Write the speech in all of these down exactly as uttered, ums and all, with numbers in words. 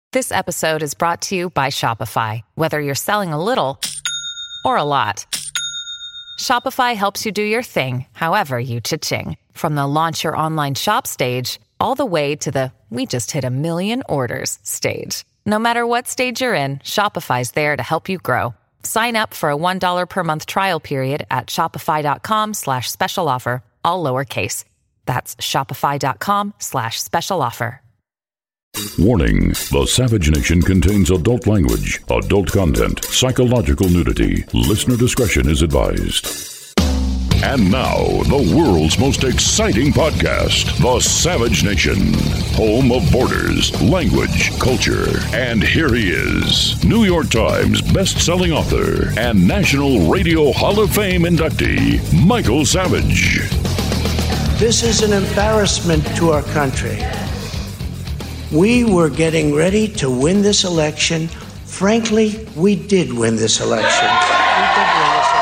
This episode is brought to you by Shopify. Whether you're selling a little or a lot, Shopify helps you do your thing, however you cha-ching. From the launch your online shop stage, all the way to the we just hit a million orders stage. No matter what stage you're in, Shopify's there to help you grow. Sign up for a one dollar per month trial period at shopify.com slash special offer, all lowercase. That's shopify.com slash special offer. Warning, the Savage Nation contains adult language, adult content, psychological nudity. Listener discretion is advised. And now, the world's most exciting podcast, The Savage Nation, home of borders, language, culture. And here he is, New York Times best-selling author and National Radio Hall of Fame inductee, Michael Savage. This is an embarrassment to our country. We were getting ready to win this election. Frankly, we did win this election. We did win this election.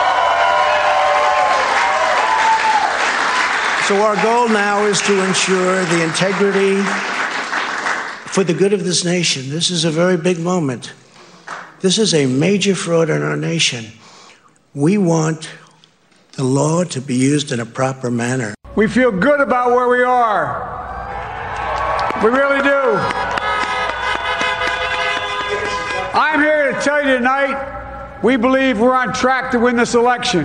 So our goal now is to ensure the integrity for the good of this nation. This is a very big moment. This is a major fraud in our nation. We want the law to be used in a proper manner. We feel good about where we are. We really do. I'm here to tell you tonight, we believe we're on track to win this election.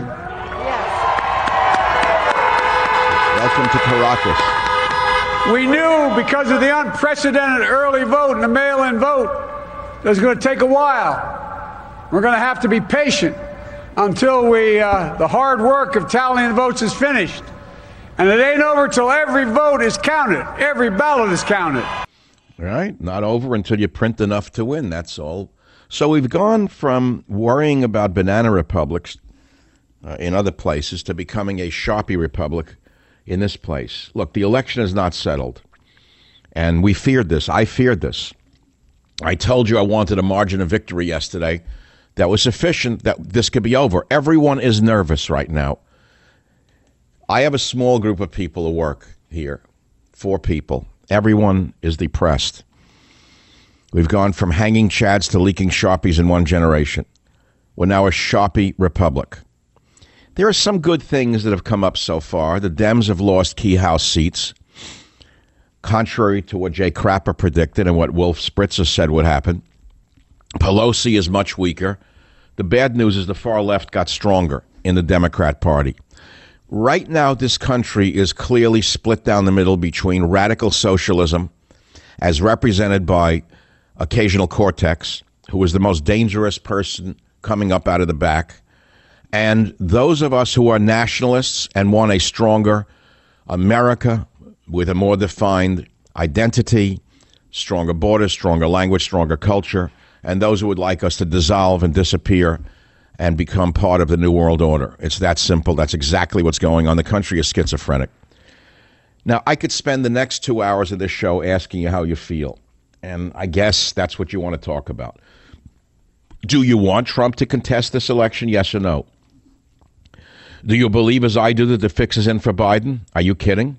Welcome to Caracas. We knew because of the unprecedented early vote and the mail-in vote that it was going to take a while. We're going to have to be patient until we, uh, the hard work of tallying the votes is finished. And it ain't over till every vote is counted. Every ballot is counted. All right. Not over until you print enough to win. That's all. So we've gone from worrying about banana republics uh, in other places to becoming a Sharpie republic in this place. Look, the election is not settled. And we feared this. I feared this. I told you I wanted a margin of victory yesterday that was sufficient that this could be over. Everyone is nervous right now. I have a small group of people who work here, four people. Everyone is depressed. We've gone from hanging chads to leaking Sharpies in one generation. We're now a Sharpie republic. There are some good things that have come up so far. The Dems have lost key House seats, contrary to what Jay Crapper predicted and what Wolf Spritzer said would happen. Pelosi is much weaker. The bad news is the far left got stronger in the Democrat Party. Right now, this country is clearly split down the middle between radical socialism, as represented by Occasional Cortex, who is the most dangerous person coming up out of the back, and those of us who are nationalists and want a stronger America with a more defined identity, stronger borders, stronger language, stronger culture, and those who would like us to dissolve and disappear and become part of the New World Order. It's that simple. That's exactly what's going on. The country is schizophrenic. Now, I could spend the next two hours of this show asking you how you feel, and I guess that's what you want to talk about. Do you want Trump to contest this election, yes or no? Do you believe, as I do, that the fix is in for Biden? Are you kidding?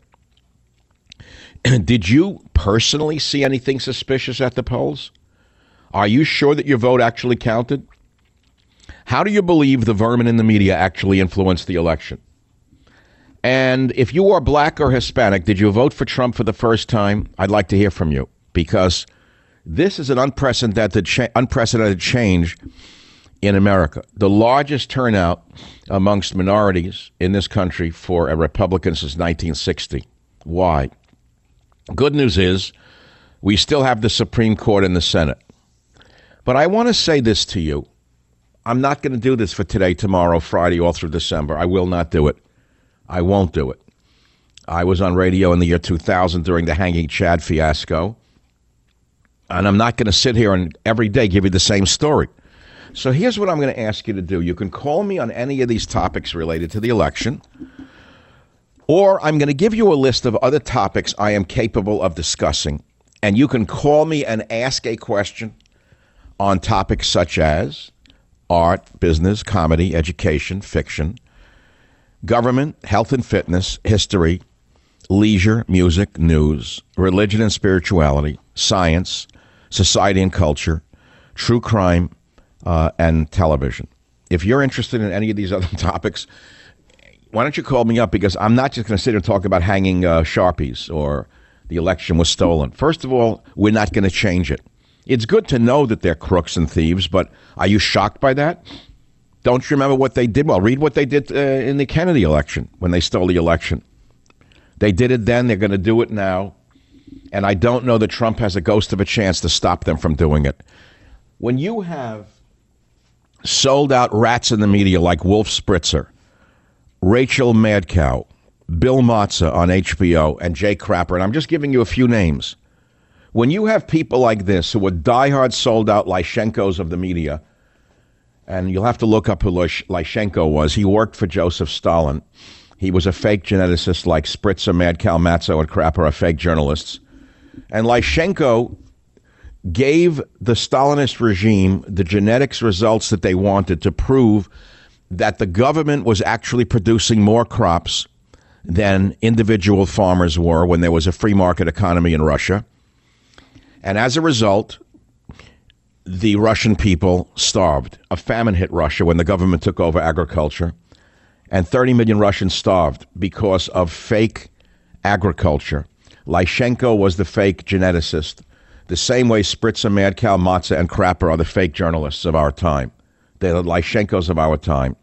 Did you personally see anything suspicious at the polls? Are you sure that your vote actually counted? How do you believe the vermin in the media actually influenced the election? And if you are black or Hispanic, did you vote for Trump for the first time? I'd like to hear from you, because this is an unprecedented, cha- unprecedented change in America. The largest turnout amongst minorities in this country for a Republican since nineteen sixty. Why? Good news is we still have the Supreme Court and the Senate. But I want to say this to you. I'm not going to do this for today, tomorrow, Friday, all through December. I will not do it. I won't do it. I was on radio in the year two thousand during the Hanging Chad fiasco. And I'm not going to sit here and every day give you the same story. So here's what I'm going to ask you to do. You can call me on any of these topics related to the election, or I'm going to give you a list of other topics I am capable of discussing, and you can call me and ask a question on topics such as art, business, comedy, education, fiction, government, health and fitness, history, leisure, music, news, religion and spirituality, science, society and culture, true crime, uh, and television. If you're interested in any of these other topics, why don't you call me up? Because I'm not just going to sit here and talk about hanging uh, Sharpies or the election was stolen. First of all, we're not going to change it. It's good to know that they're crooks and thieves, but are you shocked by that? Don't you remember what they did? Well, read what they did uh, in the Kennedy election when they stole the election. They did it then. They're going to do it now. And I don't know that Trump has a ghost of a chance to stop them from doing it. When you have sold out rats in the media like Wolf Spritzer, Rachel Madcow, Bill Matza on H B O, and Jay Crapper, and I'm just giving you a few names. When you have people like this who are diehard sold out Lyshenkos of the media, and you'll have to look up who Lyshenko was. He worked for Joseph Stalin. He was a fake geneticist like Spritzer, Madcow, Matzo, and Crapper are fake journalists. And Lyshenko gave the Stalinist regime the genetics results that they wanted to prove that the government was actually producing more crops than individual farmers were when there was a free market economy in Russia. And as a result, the Russian people starved. A famine hit Russia when the government took over agriculture, and thirty million Russians starved because of fake agriculture. Lyshenko was the fake geneticist, the same way Spritzer, Madcow, Matza, and Crapper are the fake journalists of our time. They're the Lyschenkos of our time.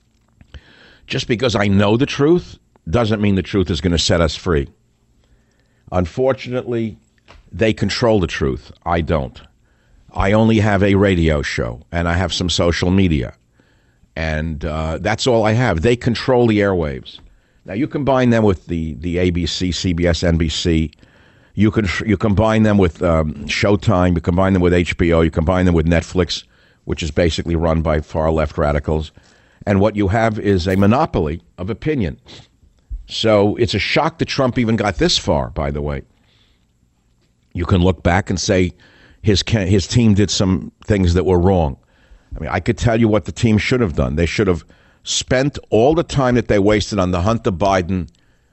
Just because I know the truth doesn't mean the truth is going to set us free. Unfortunately, they control the truth. I don't. I only have a radio show, and I have some social media. And uh, that's all I have. They control the airwaves. Now, you combine them with the, the A B C, C B S, N B C. You can you combine them with um, Showtime. You combine them with H B O. You combine them with Netflix, which is basically run by far-left radicals. And what you have is a monopoly of opinion. So it's a shock that Trump even got this far, by the way. You can look back and say his his team did some things that were wrong. I mean, I could tell you what the team should have done. They should have spent all the time that they wasted on the Hunter Biden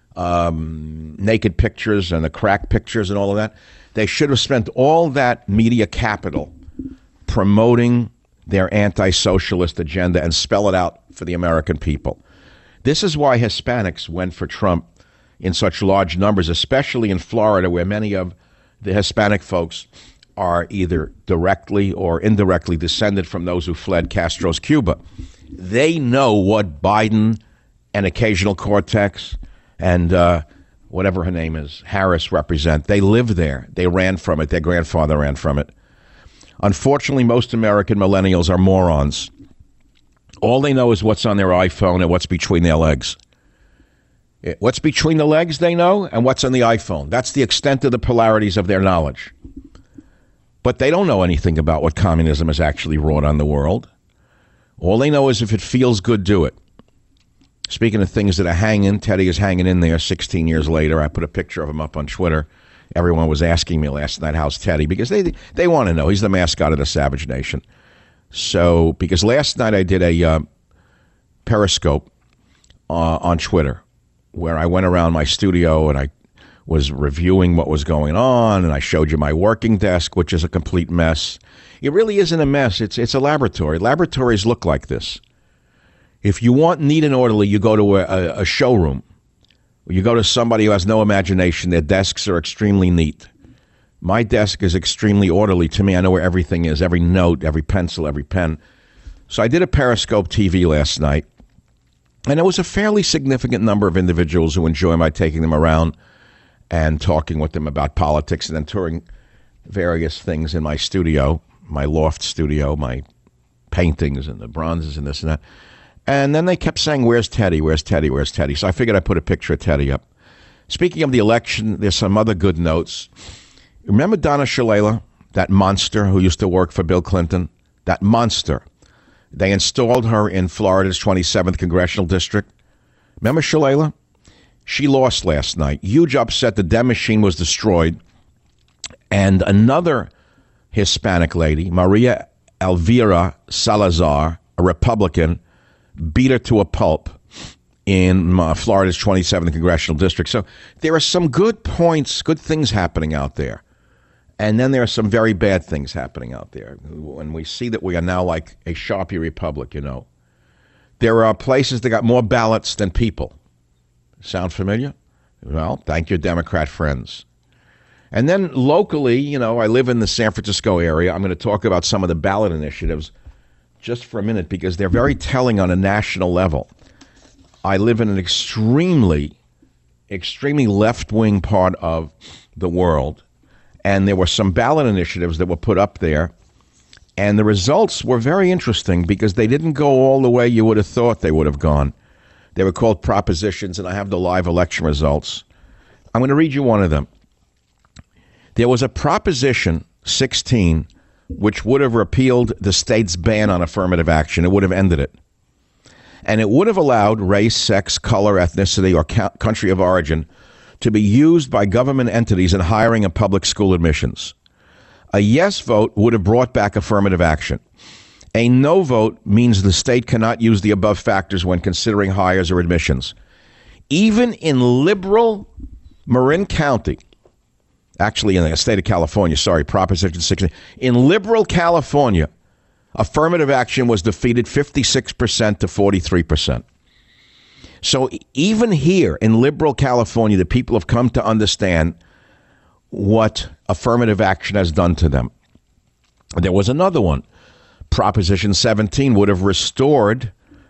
um, naked pictures and the crack pictures and all of that. They should have spent all that media capital promoting their anti-socialist agenda and spell it out for the American people. This is why Hispanics went for Trump in such large numbers, especially in Florida, where many of the Hispanic folks are either directly or indirectly descended from those who fled Castro's Cuba. They know what Biden and Occasional Cortex and uh, whatever her name is, Harris, represent. They live there. They ran from it. Their grandfather ran from it. Unfortunately, most American millennials are morons. All they know is what's on their iPhone and what's between their legs. What's between the legs, they know, and what's on the iPhone. That's the extent of the polarities of their knowledge. But they don't know anything about what communism has actually wrought on the world. All they know is if it feels good, do it. Speaking of things that are hanging, Teddy is hanging in there sixteen years later. I put a picture of him up on Twitter. Everyone was asking me last night, how's Teddy? Because they they want to know. He's the mascot of the Savage Nation. So, because last night I did a uh, Periscope uh, on Twitter where I went around my studio and I was reviewing what was going on, and I showed you my working desk, which is a complete mess. It really isn't a mess. It's it's a laboratory. Laboratories look like this. If you want neat and orderly, you go to a, a showroom. You go to somebody who has no imagination. Their desks are extremely neat. My desk is extremely orderly to me. I know where everything is, every note, every pencil, every pen. So I did a Periscope T V last night, and there was a fairly significant number of individuals who enjoy my taking them around and talking with them about politics and then touring various things in my studio, my loft studio, my paintings and the bronzes and this and that. And then they kept saying, where's Teddy, where's Teddy, where's Teddy? So I figured I'd put a picture of Teddy up. Speaking of the election, there's some other good notes. Remember Donna Shalala, that monster who used to work for Bill Clinton? That monster. They installed her in Florida's twenty-seventh Congressional District. Remember Shalala? She lost last night. Huge upset. The Dem machine was destroyed. And another Hispanic lady, Maria Elvira Salazar, a Republican, beat her to a pulp in uh, Florida's twenty-seventh Congressional District. So there are some good points, good things happening out there. And then there are some very bad things happening out there. When we see that we are now like a Sharpie republic, you know, there are places that got more ballots than people. Sound familiar? Well, thank your Democrat friends. And then locally, you know, I live in the San Francisco area. I'm going to talk about some of the ballot initiatives just for a minute because they're very telling on a national level. I live in an extremely, extremely left-wing part of the world. And there were some ballot initiatives that were put up there. And the results were very interesting because they didn't go all the way you would have thought they would have gone. They were called propositions, and I have the live election results. I'm going to read you one of them. There was a Proposition sixteen, which would have repealed the state's ban on affirmative action. It would have ended it. And it would have allowed race, sex, color, ethnicity, or ca- country of origin to be used by government entities in hiring and public school admissions. A yes vote would have brought back affirmative action. A no vote means the state cannot use the above factors when considering hires or admissions. Even in liberal Marin County, actually in the state of California, sorry, Proposition sixteen, in liberal California, affirmative action was defeated fifty-six percent to forty-three percent. So even here in liberal California, the people have come to understand what affirmative action has done to them. There was another one. Proposition seventeen would have restored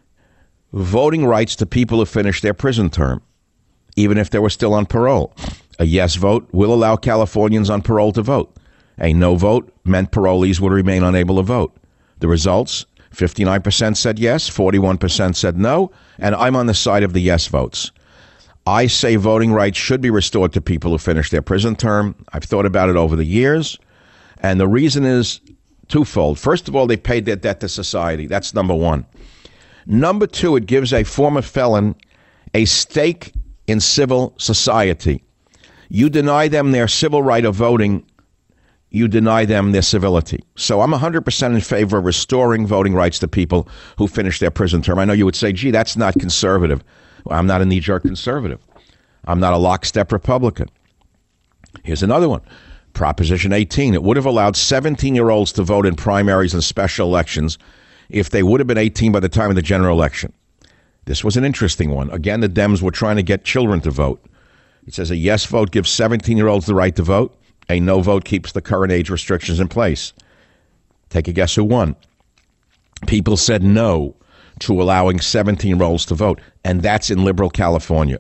voting rights to people who finished their prison term, even if they were still on parole. A yes vote will allow Californians on parole to vote. A no vote meant parolees would remain unable to vote. The results, fifty-nine percent said yes, forty-one percent said no, and I'm on the side of the yes votes. I say voting rights should be restored to people who finish their prison term. I've thought about it over the years, and the reason is twofold. First of all, they paid their debt to society. That's number one. Number two, it gives a former felon a stake in civil society. You deny them their civil right of voting, you deny them their civility. So I'm one hundred percent in favor of restoring voting rights to people who finish their prison term. I know you would say, gee, that's not conservative. Well, I'm not a knee-jerk conservative. I'm not a lockstep Republican. Here's another one. Proposition eighteen. It would have allowed seventeen-year-olds to vote in primaries and special elections if they would have been eighteen by the time of the general election. This was an interesting one. Again, the Dems were trying to get children to vote. It says a yes vote gives seventeen-year-olds the right to vote. A no vote keeps the current age restrictions in place. Take a guess who won. People said no to allowing seventeen-year-olds to vote, and that's in liberal California.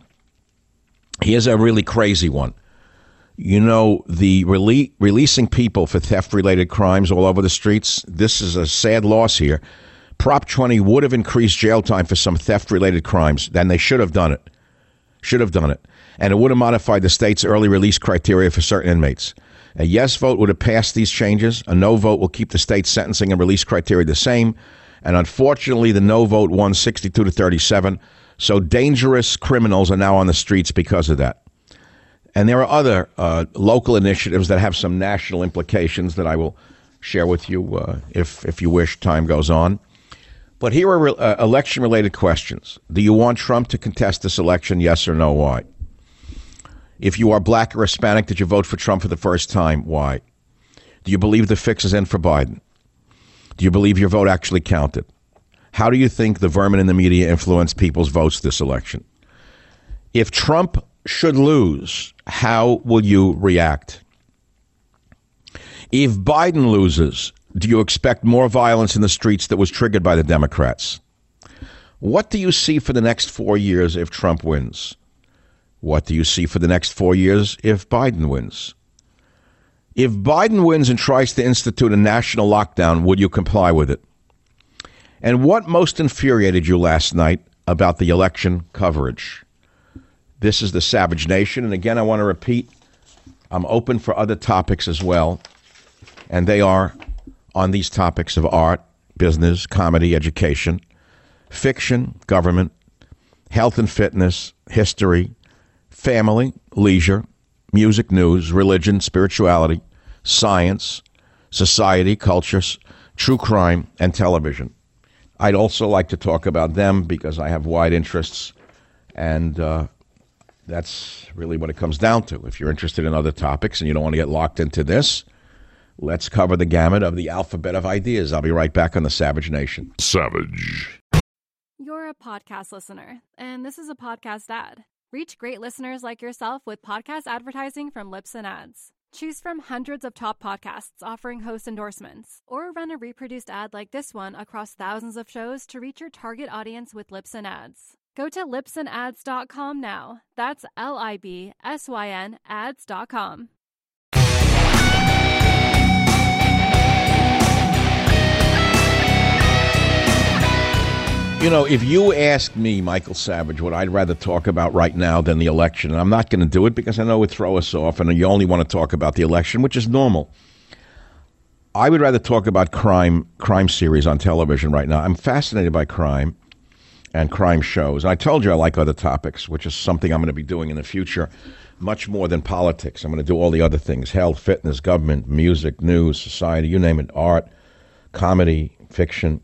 Here's a really crazy one. You know, the rele- releasing people for theft-related crimes all over the streets, this is a sad loss here. Prop twenty would have increased jail time for some theft-related crimes. Then they should have done it. Should have done it. And it would have modified the state's early release criteria for certain inmates. A yes vote would have passed these changes. A no vote will keep the state's sentencing and release criteria the same. And unfortunately, the no vote won sixty-two to thirty-seven. So dangerous criminals are now on the streets because of that. And there are other uh, local initiatives that have some national implications that I will share with you uh, if, if you wish, time goes on. But here are re- uh, election-related questions. Do you want Trump to contest this election, yes or no? Why? If you are black or Hispanic, did you vote for Trump for the first time? Why? Do you believe the fix is in for Biden? Do you believe your vote actually counted? How do you think the vermin in the media influenced people's votes this election? If Trump should lose, how will you react? If Biden loses, do you expect more violence in the streets that was triggered by the Democrats? What do you see for the next four years if Trump wins? What do you see for the next four years if Biden wins? If Biden wins and tries to institute a national lockdown, would you comply with it? And what most infuriated you last night about the election coverage? This is the Savage Nation. And again, I want to repeat, I'm open for other topics as well. And they are on these topics of art, business, comedy, education, fiction, government, health and fitness, history, family, leisure, music, news, religion, spirituality, science, society, culture, true crime, and television. I'd also like to talk about them because I have wide interests, and uh, That's really what it comes down to. If you're interested in other topics and you don't want to get locked into this, let's cover the gamut of the alphabet of ideas. I'll be right back on the Savage Nation. Savage. You're a podcast listener, and this is a podcast ad. Reach great listeners like yourself with podcast advertising from Libsyn Ads. Choose from hundreds of top podcasts offering host endorsements, or run a reproduced ad like this one across thousands of shows to reach your target audience with Libsyn Ads. Go to libsyn ads dot com now. That's L I B S Y N ads dot com. You know, if you ask me, Michael Savage, what I'd rather talk about right now than the election, and I'm not going to do it because I know it would throw us off, and you only want to talk about the election, which is normal. I would rather talk about crime crime series on television right now. I'm fascinated by crime and crime shows. And I told you I like other topics, which is something I'm going to be doing in the future, much more than politics. I'm going to do all the other things: health, fitness, government, music, news, society, you name it, art, comedy, fiction.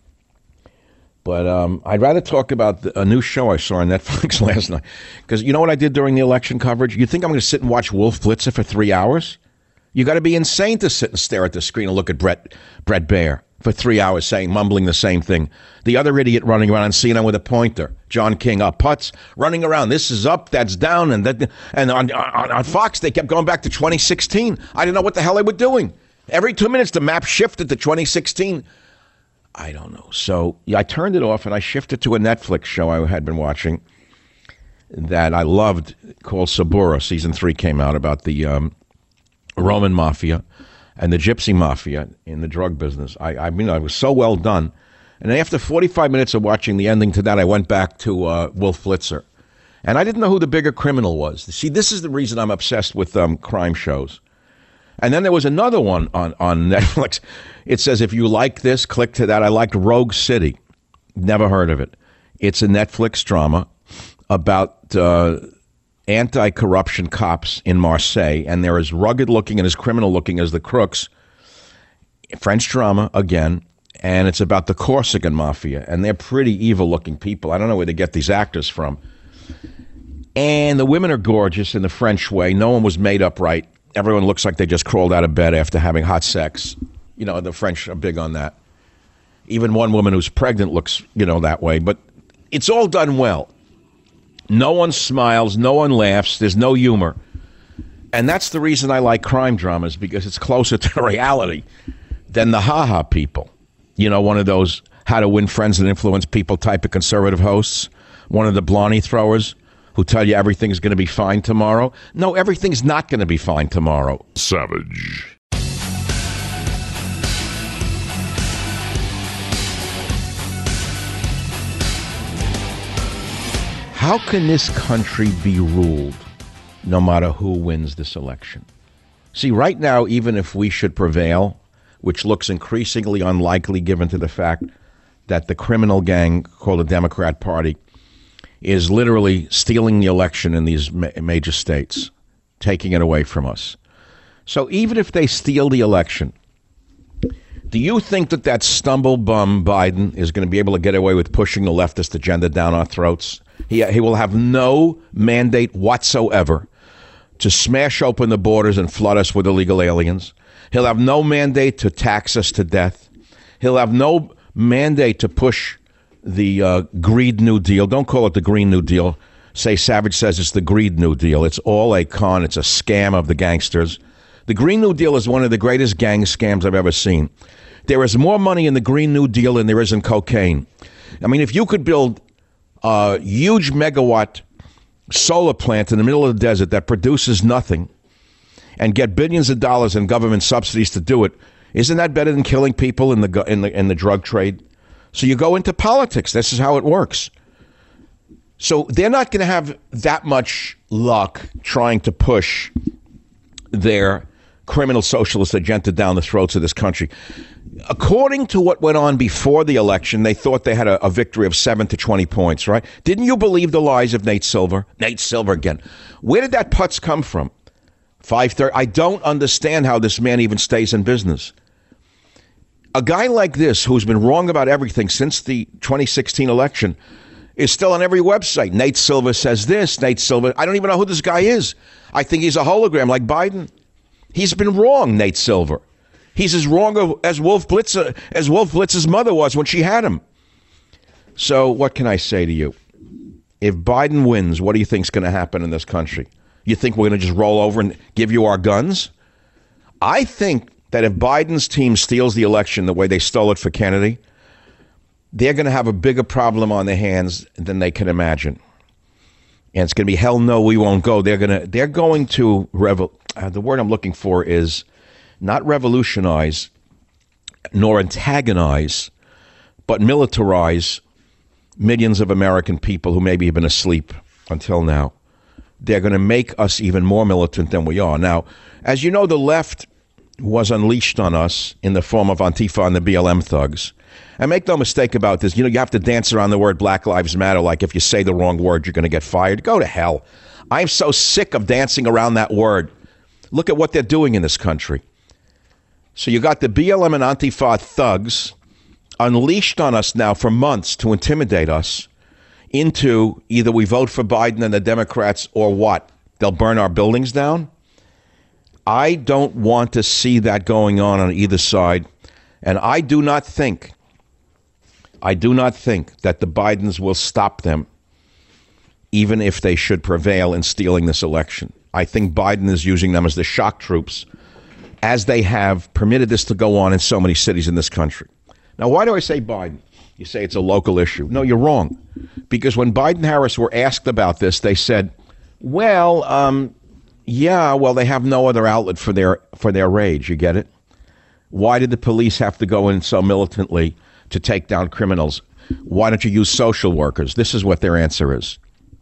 But um, I'd rather talk about the, a new show I saw on Netflix last night. Because you know what I did during the election coverage? You think I'm going to sit and watch Wolf Blitzer for three hours? You got to be insane to sit and stare at the screen and look at Brett Brett Baer for three hours saying, mumbling the same thing. The other idiot running around on C N N with a pointer, John King, up putts, running around. This is up, that's down. And that, and on, on, on Fox, they kept going back to twenty sixteen. I didn't know what the hell they were doing. Every two minutes, the map shifted to twenty sixteen. I don't know. So yeah, I turned it off and I shifted to a Netflix show I had been watching that I loved called Sabura. Season three came out about the um, Roman Mafia and the Gypsy Mafia in the drug business. I, I mean, it was so well done. And then after forty-five minutes of watching the ending to that, I went back to uh, Wolf Blitzer. And I didn't know who the bigger criminal was. See, this is the reason I'm obsessed with um, crime shows. And then there was another one on, on Netflix. It says, if you like this, click to that. I liked Rogue City. Never heard of it. It's a Netflix drama about uh, anti-corruption cops in Marseille. And they're as rugged-looking and as criminal-looking as the crooks. French drama, again. And it's about the Corsican Mafia. And they're pretty evil-looking people. I don't know where they get these actors from. And the women are gorgeous in the French way. No one was made up right. Everyone looks like they just crawled out of bed after having hot sex. You know, the French are big on that. Even one woman who's pregnant looks, you know, that way. But it's all done well. No one smiles. No one laughs. There's no humor. And that's the reason I like crime dramas, because it's closer to reality than the ha-ha people. You know, one of those how to win friends and influence people type of conservative hosts. One of the Blondie throwers who tell you everything's going to be fine tomorrow. No, everything's not going to be fine tomorrow. Savage. How can this country be ruled no matter who wins this election? See, right now, even if we should prevail, which looks increasingly unlikely given to the fact that the criminal gang called the Democrat Party is literally stealing the election in these ma- major states, taking it away from us. So even if they steal the election, do you think that that stumble bum Biden is going to be able to get away with pushing the leftist agenda down our throats? He, he will have no mandate whatsoever to smash open the borders and flood us with illegal aliens. He'll have no mandate to tax us to death. He'll have no mandate to push the uh, Greed New Deal. Don't call it the Green New Deal. Say Savage says it's the Greed New Deal. It's all a con. It's a scam of the gangsters. The Green New Deal is one of the greatest gang scams I've ever seen. There is more money in the Green New Deal than there is in cocaine. I mean, if you could build a huge megawatt solar plant in the middle of the desert that produces nothing and get billions of dollars in government subsidies to do it, isn't that better than killing people in the in the in the drug trade? So you go into politics. This is how it works. So they're not going to have that much luck trying to push their criminal socialist agenda down the throats of this country. According to what went on before the election, they thought they had a, a victory of seven to twenty points, right? Didn't you believe the lies of Nate Silver? Nate Silver again. Where did that putz come from? five thirty. I don't understand how this man even stays in business. A guy like this, who's been wrong about everything since the twenty sixteen election, is still on every website. Nate Silver says this, Nate Silver. I don't even know who this guy is. I think he's a hologram like Biden. He's been wrong, Nate Silver. He's as wrong as Wolf Blitzer, as Wolf Blitzer's mother was when she had him. So what can I say to you? If Biden wins, what do you think is going to happen in this country? You think we're going to just roll over and give you our guns? I think that if Biden's team steals the election the way they stole it for Kennedy, they're going to have a bigger problem on their hands than they can imagine. And it's going to be, hell no, we won't go. They're going to, they're going to, revel, uh, the word I'm looking for is not revolutionize, nor antagonize, but militarize millions of American people who maybe have been asleep until now. They're going to make us even more militant than we are. Now, as you know, the left was unleashed on us in the form of Antifa and the B L M thugs. And make no mistake about this, you know, you have to dance around the word Black Lives Matter like if you say the wrong word, you're going to get fired. Go to hell. I'm so sick of dancing around that word. Look at what they're doing in this country. So you got the B L M and Antifa thugs unleashed on us now for months to intimidate us into either we vote for Biden and the Democrats or what? They'll burn our buildings down? I don't want to see that going on on either side. And I do not think, I do not think that the Bidens will stop them, even if they should prevail in stealing this election. I think Biden is using them as the shock troops, as they have permitted this to go on in so many cities in this country. Now, why do I say Biden? You say it's a local issue. No, you're wrong. Because when Biden and Harris were asked about this, they said, well, um, yeah, well, they have no other outlet for their for their rage. You get it? Why did the police have to go in so militantly to take down criminals? Why don't you use social workers? This is what their answer is.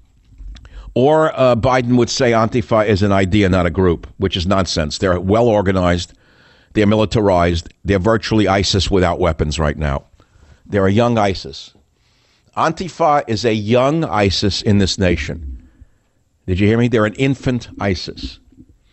Or uh, Biden would say Antifa is an idea, not a group, which is nonsense. They're well organized. They're militarized. They're virtually ISIS without weapons right now. They're a young ISIS. Antifa is a young ISIS in this nation. Did you hear me? They're an infant ISIS.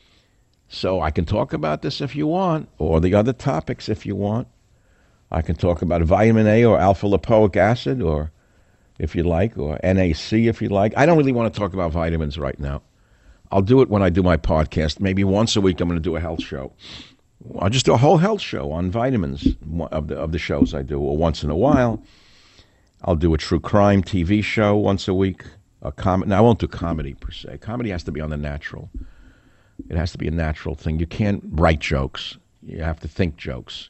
So I can talk about this if you want, or the other topics if you want. I can talk about vitamin A or alpha-lipoic acid, or if you like, or N A C if you like. I don't really want to talk about vitamins right now. I'll do it when I do my podcast. Maybe once a week I'm going to do a health show. I'll just do a whole health show on vitamins of the of the shows I do. Or once in a while, I'll do a true crime T V show once a week. A com- now, I won't do comedy per se. Comedy has to be on the natural. It has to be a natural thing. You can't write jokes. You have to think jokes.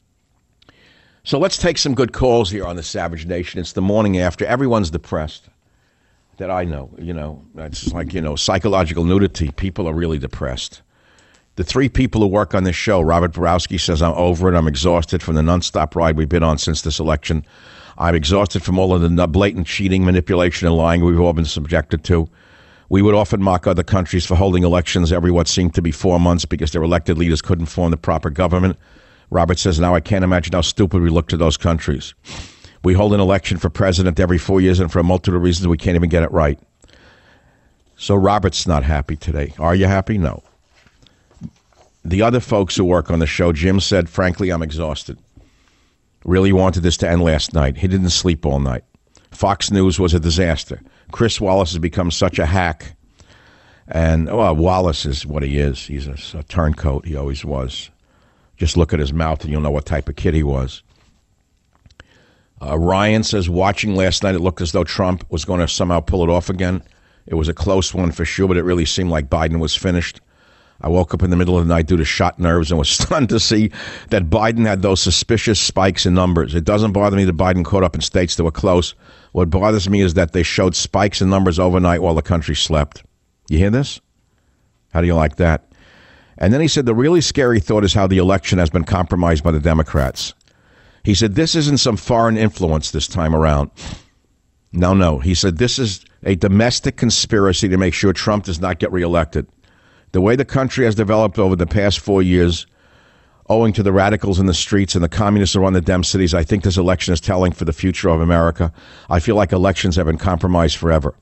So let's take some good calls here on the Savage Nation. It's the morning after. Everyone's depressed that I know. You know, it's like, you know, psychological nudity. People are really depressed. The three people who work on this show, Robert Borowski says, I'm over it. I'm exhausted from the nonstop ride we've been on since this election. I'm exhausted from all of the blatant cheating, manipulation, and lying we've all been subjected to. We would often mock other countries for holding elections every what seemed to be four months because their elected leaders couldn't form the proper government. Robert says, now I can't imagine how stupid we look to those countries. We hold an election for president every four years, and for a multitude of reasons, we can't even get it right. So Robert's not happy today. Are you happy? No. The other folks who work on the show, Jim said, frankly, I'm exhausted. Really wanted this to end last night. He didn't sleep all night. Fox News was a disaster. Chris Wallace has become such a hack. And, well, Wallace is what he is. He's a, a turncoat. He always was. Just look at his mouth and you'll know what type of kid he was. Uh, Ryan says, watching last night, it looked as though Trump was going to somehow pull it off again. It was a close one for sure, but it really seemed like Biden was finished. I woke up in the middle of the night due to shot nerves and was stunned to see that Biden had those suspicious spikes in numbers. It doesn't bother me that Biden caught up in states that were close. What bothers me is that they showed spikes in numbers overnight while the country slept. You hear this? How do you like that? And then he said the really scary thought is how the election has been compromised by the Democrats. He said this isn't some foreign influence this time around. No, no. He said this is a domestic conspiracy to make sure Trump does not get reelected. The way the country has developed over the past four years, owing to the radicals in the streets and the communists who run the Dem cities, I think this election is telling for the future of America. I feel like elections have been compromised forever.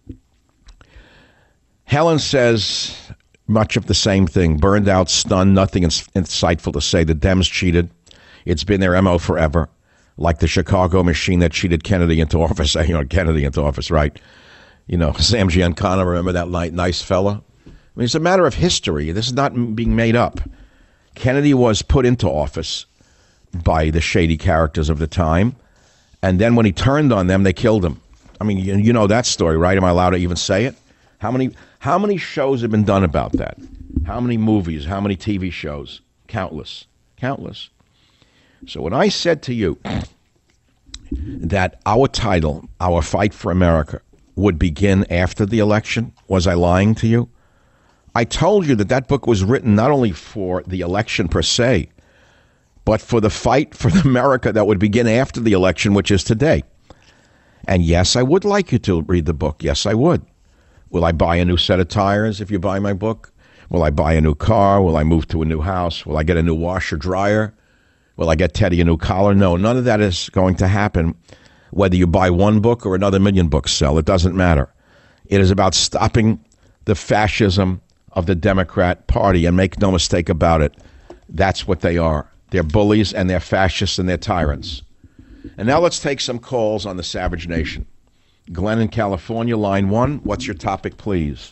Helen says much of the same thing. Burned out, stunned, nothing insightful to say. The Dems cheated. It's been their M O forever. like the Chicago machine that cheated Kennedy into office. You know, Kennedy into office, right? You know, Sam Giancana, remember that nice fella? I mean, it's a matter of history. This is not being made up. Kennedy was put into office by the shady characters of the time, and then when he turned on them, they killed him. I mean, you, you know that story, right? Am I allowed to even say it? How many how many shows have been done about that? How many movies? How many T V shows? Countless. Countless. So when I said to you that our title, our fight for America, would begin after the election, was I lying to you? I told you that that book was written not only for the election per se, but for the fight for America that would begin after the election, which is today. And yes, I would like you to read the book. Yes, I would. Will I buy a new set of tires if you buy my book? Will I buy a new car? Will I move to a new house? Will I get a new washer dryer? Will I get Teddy a new collar? No, none of that is going to happen whether you buy one book or another million books sell. It doesn't matter. It is about stopping the fascism of the Democrat Party, and make no mistake about it, that's what they are. They're bullies and they're fascists and they're tyrants. And now let's take some calls on the Savage Nation. Glenn in California, line one. What's your topic, please?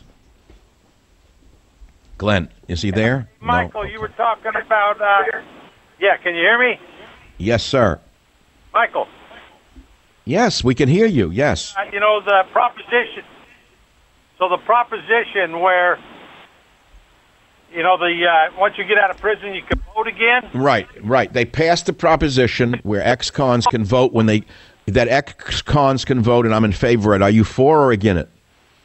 Glenn, is he there? Michael, no? You were talking about, uh, yeah, can you hear me? Yes, sir. Michael. Yes, we can hear you, yes. Uh, you know, the proposition, so the proposition where, you know, the uh, once you get out of prison, you can vote again? Right, right. They passed a proposition where ex-cons can vote when they, that ex-cons can vote, and I'm in favor of it. Are you for or against it?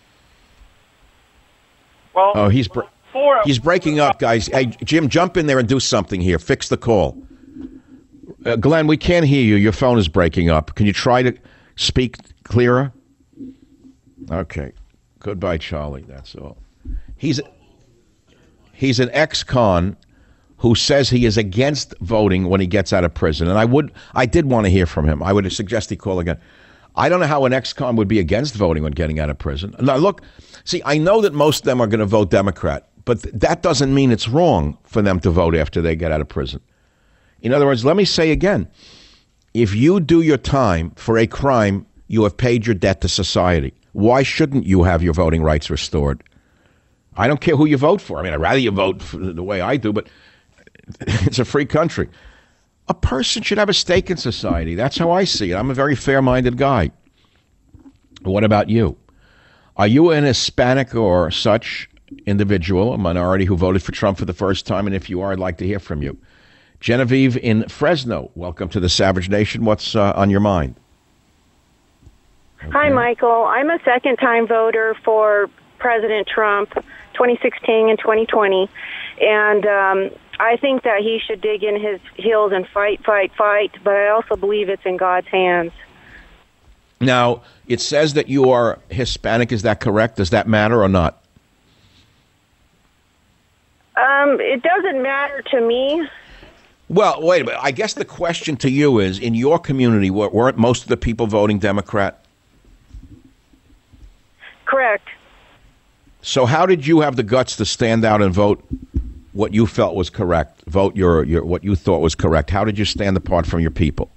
Well, oh, he's br- for, he's breaking up, guys. Hey, Jim, jump in there and do something here. Fix the call. Uh, Glenn, we can't hear you. Your phone is breaking up. Can you try to speak clearer? Okay. Goodbye, Charlie. That's all. He's he's an ex-con who says he is against voting when he gets out of prison. And I would, I did want to hear from him. I would suggest he call again. I don't know how an ex-con would be against voting when getting out of prison. Now, look, see, I know that most of them are going to vote Democrat, but th- that doesn't mean it's wrong for them to vote after they get out of prison. In other words, let me say again, if you do your time for a crime, you have paid your debt to society. Why shouldn't you have your voting rights restored? I don't care who you vote for. I mean, I'd rather you vote for the way I do, but it's a free country. A person should have a stake in society. That's how I see it. I'm a very fair-minded guy. What about you? Are you an Hispanic or such individual, a minority who voted for Trump for the first time? And if you are, I'd like to hear from you. Genevieve in Fresno, welcome to the Savage Nation. What's uh, on your mind? Okay. Hi, Michael. I'm a second-time voter for President Trump, twenty sixteen and twenty twenty, and um, I think that he should dig in his heels and fight, fight, fight, but I also believe it's in God's hands. Now, it says that you are Hispanic. Is that correct? Does that matter or not? Um, it doesn't matter to me. Well, wait a minute. I guess the question to you is, in your community, weren't most of the people voting Democrat? Correct. So how did you have the guts to stand out and vote what you felt was correct, vote your, your what you thought was correct? How did you stand apart from your people?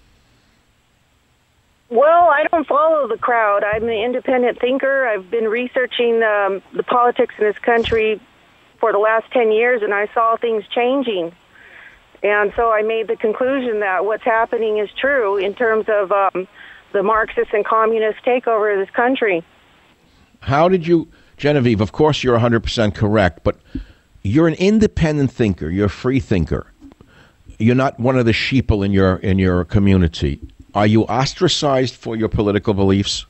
Well, I don't follow the crowd. I'm an independent thinker. I've been researching um, the politics in this country for the last ten years, and I saw things changing. And so I made the conclusion that what's happening is true in terms of um, the Marxist and communist takeover of this country. How did you, Genevieve, of course you're one hundred percent correct, but you're an independent thinker. You're a free thinker. You're not one of the sheeple in your in your community. Are you ostracized for your political beliefs?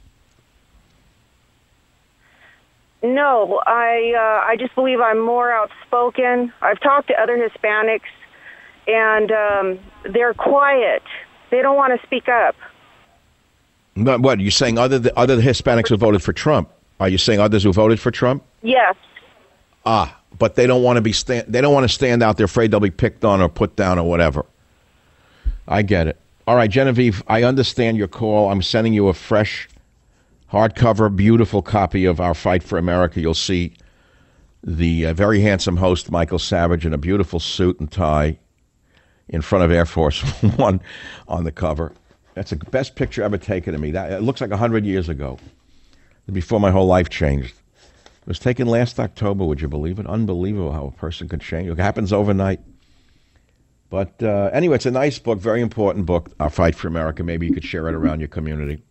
No, I uh, I just believe I'm more outspoken. I've talked to other Hispanics, and um, they're quiet. They don't want to speak up. But what, are you saying other the, other Hispanics who voted for Trump? Are you saying others who voted for Trump? Yes. Ah, but they don't want to be stand. They don't want to stand out. They're afraid they'll be picked on or put down or whatever. I get it. All right, Genevieve, I understand your call. I'm sending you a fresh, hardcover, beautiful copy of Our Fight for America. You'll see the uh, very handsome host, Michael Savage, in a beautiful suit and tie in front of Air Force One on the cover. That's the best picture ever taken of me. That, it looks like one hundred years ago, before my whole life changed. It was taken last October, would you believe it? Unbelievable how a person can change. It happens overnight. But uh, anyway, it's a nice book, very important book, Our Fight for America. Maybe you could share it around your community.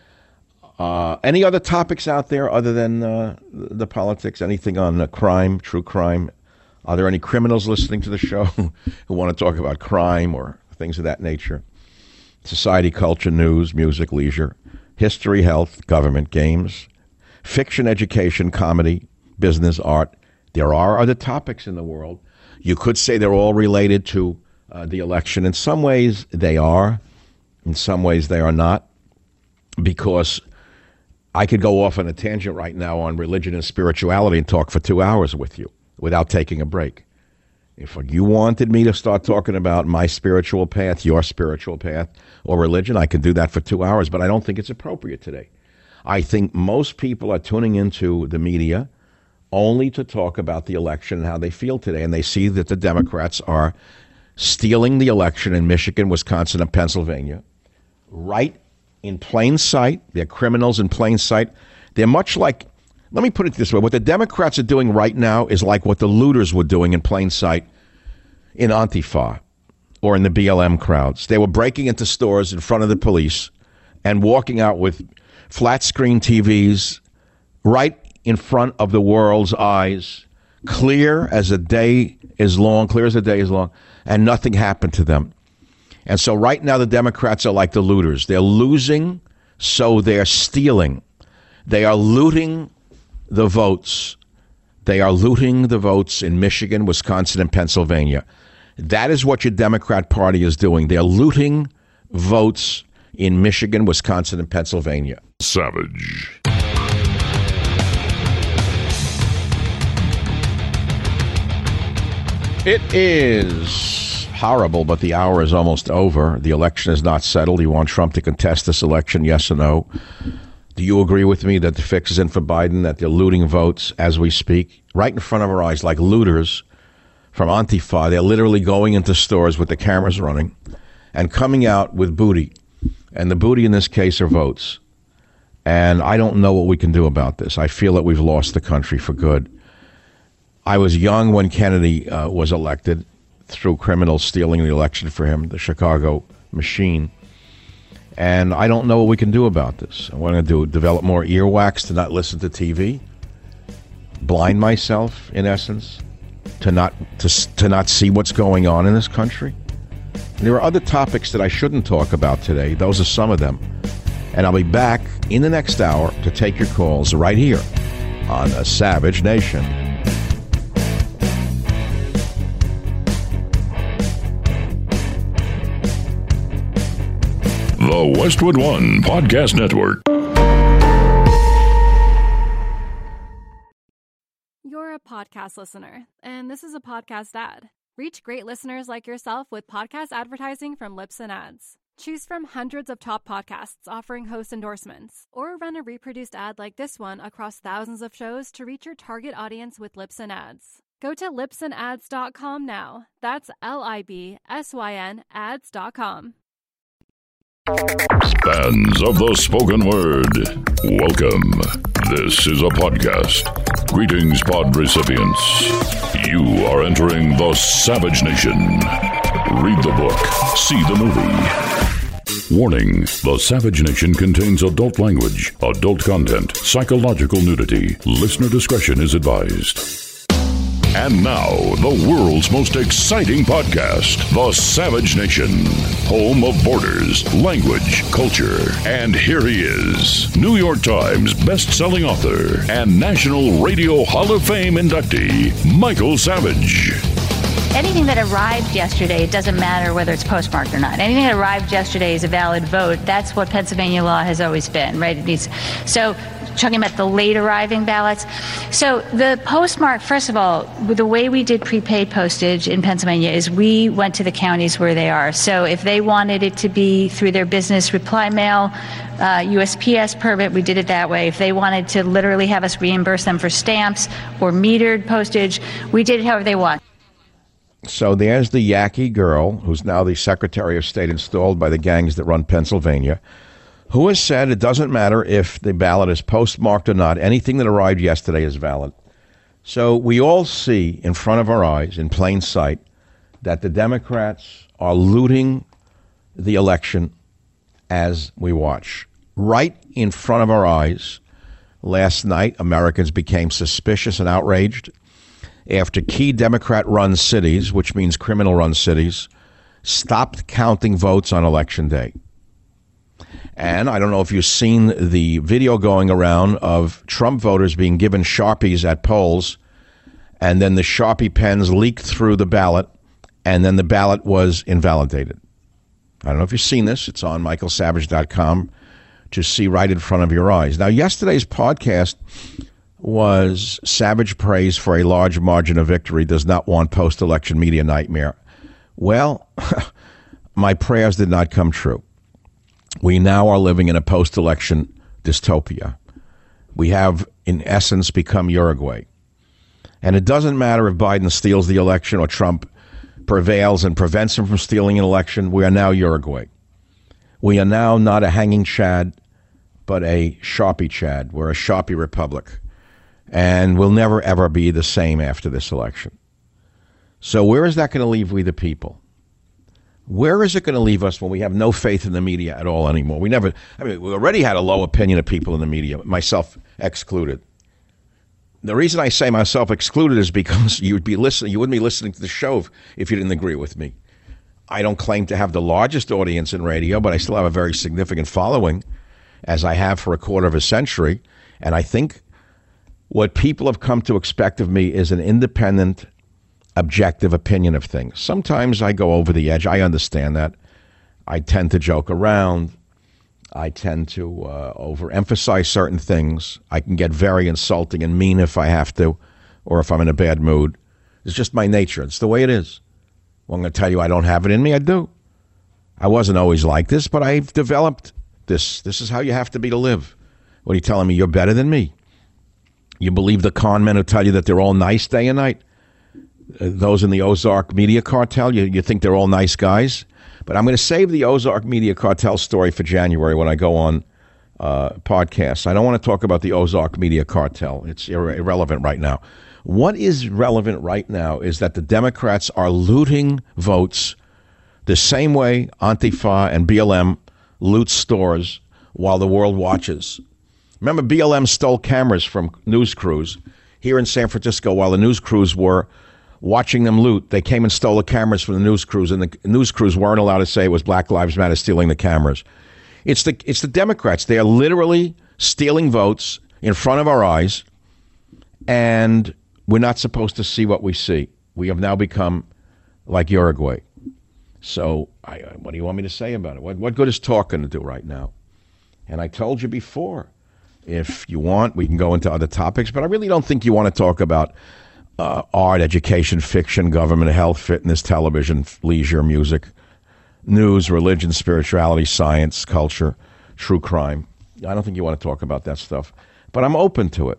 Uh, any other topics out there other than uh, the, the politics? Anything on uh, crime, true crime? Are there any criminals listening to the show who want to talk about crime or things of that nature? Society, culture, news, music, leisure, history, health, government, games, fiction, education, comedy, business, art. There are other topics in the world. You could say they're all related to uh, the election. In some ways, they are. In some ways, they are not. Because I could go off on a tangent right now on religion and spirituality and talk for two hours with you without taking a break. If you wanted me to start talking about my spiritual path, your spiritual path, or religion, I could do that for two hours, but I don't think it's appropriate today. I think most people are tuning into the media only to talk about the election and how they feel today, and they see that the Democrats are stealing the election in Michigan, Wisconsin, and Pennsylvania, right in plain sight. They're criminals in plain sight. They're much like, let me put it this way, what the Democrats are doing right now is like what the looters were doing in plain sight in Antifa or in the B L M crowds. They were breaking into stores in front of the police and walking out with flat screen T Vs right in front of the world's eyes, clear as a day is long, clear as a day is long, and nothing happened to them. And so right now the Democrats are like the looters. They're losing, so they're stealing. They are looting the votes. They are looting the votes in Michigan, Wisconsin, and Pennsylvania. That is what your Democrat Party is doing. They're looting votes in Michigan, Wisconsin, and Pennsylvania. Savage. It is horrible, but the hour is almost over. The election is not settled. You want Trump to contest this election, yes or no? Do you agree with me that the fix isn't for Biden, that they're looting votes as we speak, right in front of our eyes, like looters from Antifa? They're literally going into stores with the cameras running and coming out with booty. And the booty in this case are votes. And I don't know what we can do about this. I feel that we've lost the country for good. I was young when Kennedy uh, was elected through criminals stealing the election for him, the Chicago machine. And I don't know what we can do about this. What I'm going to do, develop more earwax to not listen to T V, blind myself, in essence, to not to, to not see what's going on in this country. And there are other topics that I shouldn't talk about today. Those are some of them. And I'll be back in the next hour to take your calls right here on A Savage Nation. The Westwood One Podcast Network. You're a podcast listener, and this is a podcast ad. Reach great listeners like yourself with podcast advertising from Libsyn Ads. Choose from hundreds of top podcasts offering host endorsements, or run a reproduced ad like this one across thousands of shows to reach your target audience with Libsyn Ads. Go to libsyn ads dot com now. That's L I B S Y N ads dot com. Fans of the spoken word, welcome. This is a podcast. Greetings, pod recipients. You are entering the Savage Nation. Read the book, see the movie. Warning, the Savage Nation contains adult language, adult content, psychological nudity. Listener discretion is advised. And now, the world's most exciting podcast, The Savage Nation, home of borders, language, culture. And here he is, New York Times best-selling author and National Radio Hall of Fame inductee, Michael Savage. Anything that arrived yesterday, it doesn't matter whether it's postmarked or not. Anything that arrived yesterday is a valid vote. That's what Pennsylvania law has always been, right? It needs, so talking about the late arriving ballots. So the postmark, first of all, the way we did prepaid postage in Pennsylvania is we went to the counties where they are. So if they wanted it to be through their business reply mail, uh, U S P S permit, we did it that way. If they wanted to literally have us reimburse them for stamps or metered postage, we did it however they want. So there's the Yaqui girl, who's now the Secretary of State installed by the gangs that run Pennsylvania, who has said it doesn't matter if the ballot is postmarked or not. Anything that arrived yesterday is valid. So we all see in front of our eyes, in plain sight, that the Democrats are looting the election as we watch. Right in front of our eyes, last night, Americans became suspicious and outraged after key Democrat-run cities, which means criminal-run cities, stopped counting votes on Election Day. And I don't know if you've seen the video going around of Trump voters being given Sharpies at polls, and then the Sharpie pens leaked through the ballot, and then the ballot was invalidated. I don't know if you've seen this. It's on michael savage dot com to see right in front of your eyes. Now, yesterday's podcast was Savage prays for a large margin of victory, does not want post-election media nightmare. Well, my prayers did not come true. We now are living in a post-election dystopia. We have, in essence, become Uruguay. And it doesn't matter if Biden steals the election or Trump prevails and prevents him from stealing an election. We are now Uruguay. We are now not a hanging Chad, but a Sharpie Chad. We're a Sharpie republic. And we'll never, ever be the same after this election. So where is that going to leave we the people? Where is it going to leave us when we have no faith in the media at all anymore? We never, I mean, we already had a low opinion of people in the media, myself excluded. The reason I say myself excluded is because you'd be listening, you wouldn't be listening to the show if, if you didn't agree with me. I don't claim to have the largest audience in radio, but I still have a very significant following, as I have for a quarter of a century. And I think what people have come to expect of me is an independent, objective opinion of things. Sometimes I go over the edge. I understand that. I tend to joke around. I tend to uh, overemphasize certain things. I can get very insulting and mean if I have to, or if I'm in a bad mood. It's just my nature. It's the way it is. Well, I'm going to tell you I don't have it in me. I do. I wasn't always like this, but I've developed this. This is how you have to be to live. What are you telling me? You're better than me. You believe the con men who tell you that they're all nice day and night? Uh, those in the Ozark Media Cartel, you, you think they're all nice guys? But I'm going to save the Ozark Media Cartel story for January when I go on uh, podcasts. I don't want to talk about the Ozark Media Cartel. It's irre- irrelevant right now. What is relevant right now is that the Democrats are looting votes the same way Antifa and B L M loot stores while the world watches. Remember, B L M stole cameras from news crews here in San Francisco while the news crews were watching them loot. They came and stole the cameras from the news crews, and the news crews weren't allowed to say it was Black Lives Matter stealing the cameras. It's the it's the Democrats. They are literally stealing votes in front of our eyes, and we're not supposed to see what we see. We have now become like Uruguay. So I, what do you want me to say about it? What, what good is talk going to do right now? And I told you before, if you want, we can go into other topics, but I really don't think you want to talk about uh, art, education, fiction, government, health, fitness, television, leisure, music, news, religion, spirituality, science, culture, true crime. I don't think you want to talk about that stuff, but I'm open to it.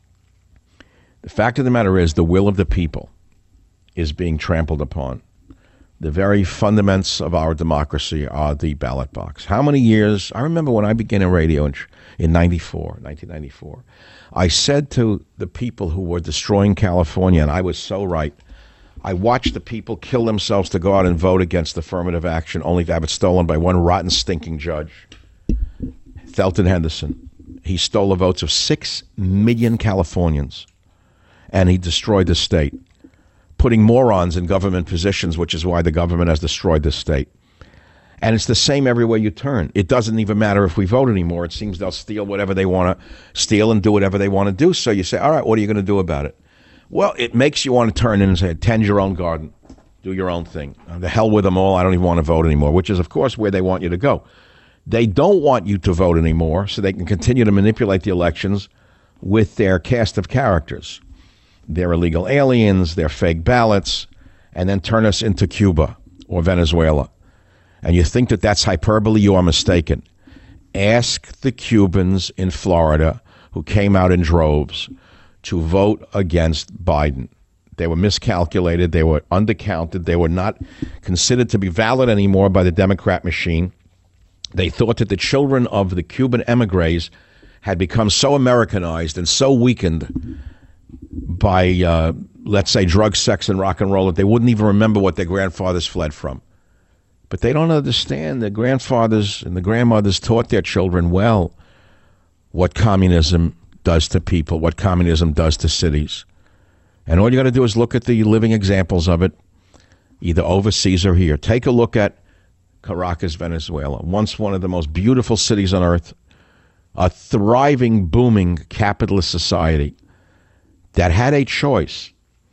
The fact of the matter is the will of the people is being trampled upon. The very fundaments of our democracy are the ballot box. How many years? I remember when I began in radio in, in ninety-four, nineteen ninety-four, I said to the people who were destroying California, and I was so right, I watched the people kill themselves to go out and vote against affirmative action only to have it stolen by one rotten, stinking judge, Thelton Henderson. He stole the votes of six million Californians, and he destroyed the state, putting morons in government positions, which is why the government has destroyed this state. And it's the same everywhere you turn. It doesn't even matter if we vote anymore. It seems they'll steal whatever they want to steal and do whatever they want to do. So you say, all right, what are you going to do about it? Well, it makes you want to turn in and say, tend your own garden. Do your own thing. The hell with them all. I don't even want to vote anymore, which is, of course, where they want you to go. They don't want you to vote anymore so they can continue to manipulate the elections with their cast of characters. They're illegal aliens, they're fake ballots, and then turn us into Cuba or Venezuela. And you think that that's hyperbole? You are mistaken. Ask the Cubans in Florida who came out in droves to vote against Biden. They were miscalculated. They were undercounted. They were not considered to be valid anymore by the Democrat machine. They thought that the children of the Cuban emigres had become so Americanized and so weakened by, uh, let's say, drug, sex, and rock and roll that they wouldn't even remember what their grandfathers fled from. But they don't understand. The grandfathers and the grandmothers taught their children well what communism does to people, what communism does to cities. And all you got to do is look at the living examples of it, either overseas or here. Take a look at Caracas, Venezuela, once one of the most beautiful cities on earth, a thriving, booming capitalist society that had a choice.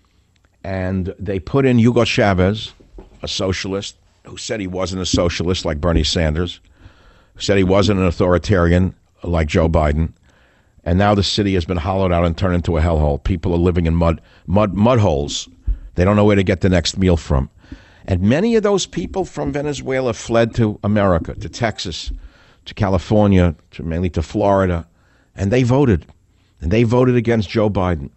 And they put in Hugo Chavez, a socialist, who said he wasn't a socialist like Bernie Sanders, who said he wasn't an authoritarian like Joe Biden. And now the city has been hollowed out and turned into a hellhole. People are living in mud, mud, mud holes. They don't know where to get the next meal from. And many of those people from Venezuela fled to America, to Texas, to California, to mainly to Florida, and they voted. And they voted against Joe Biden.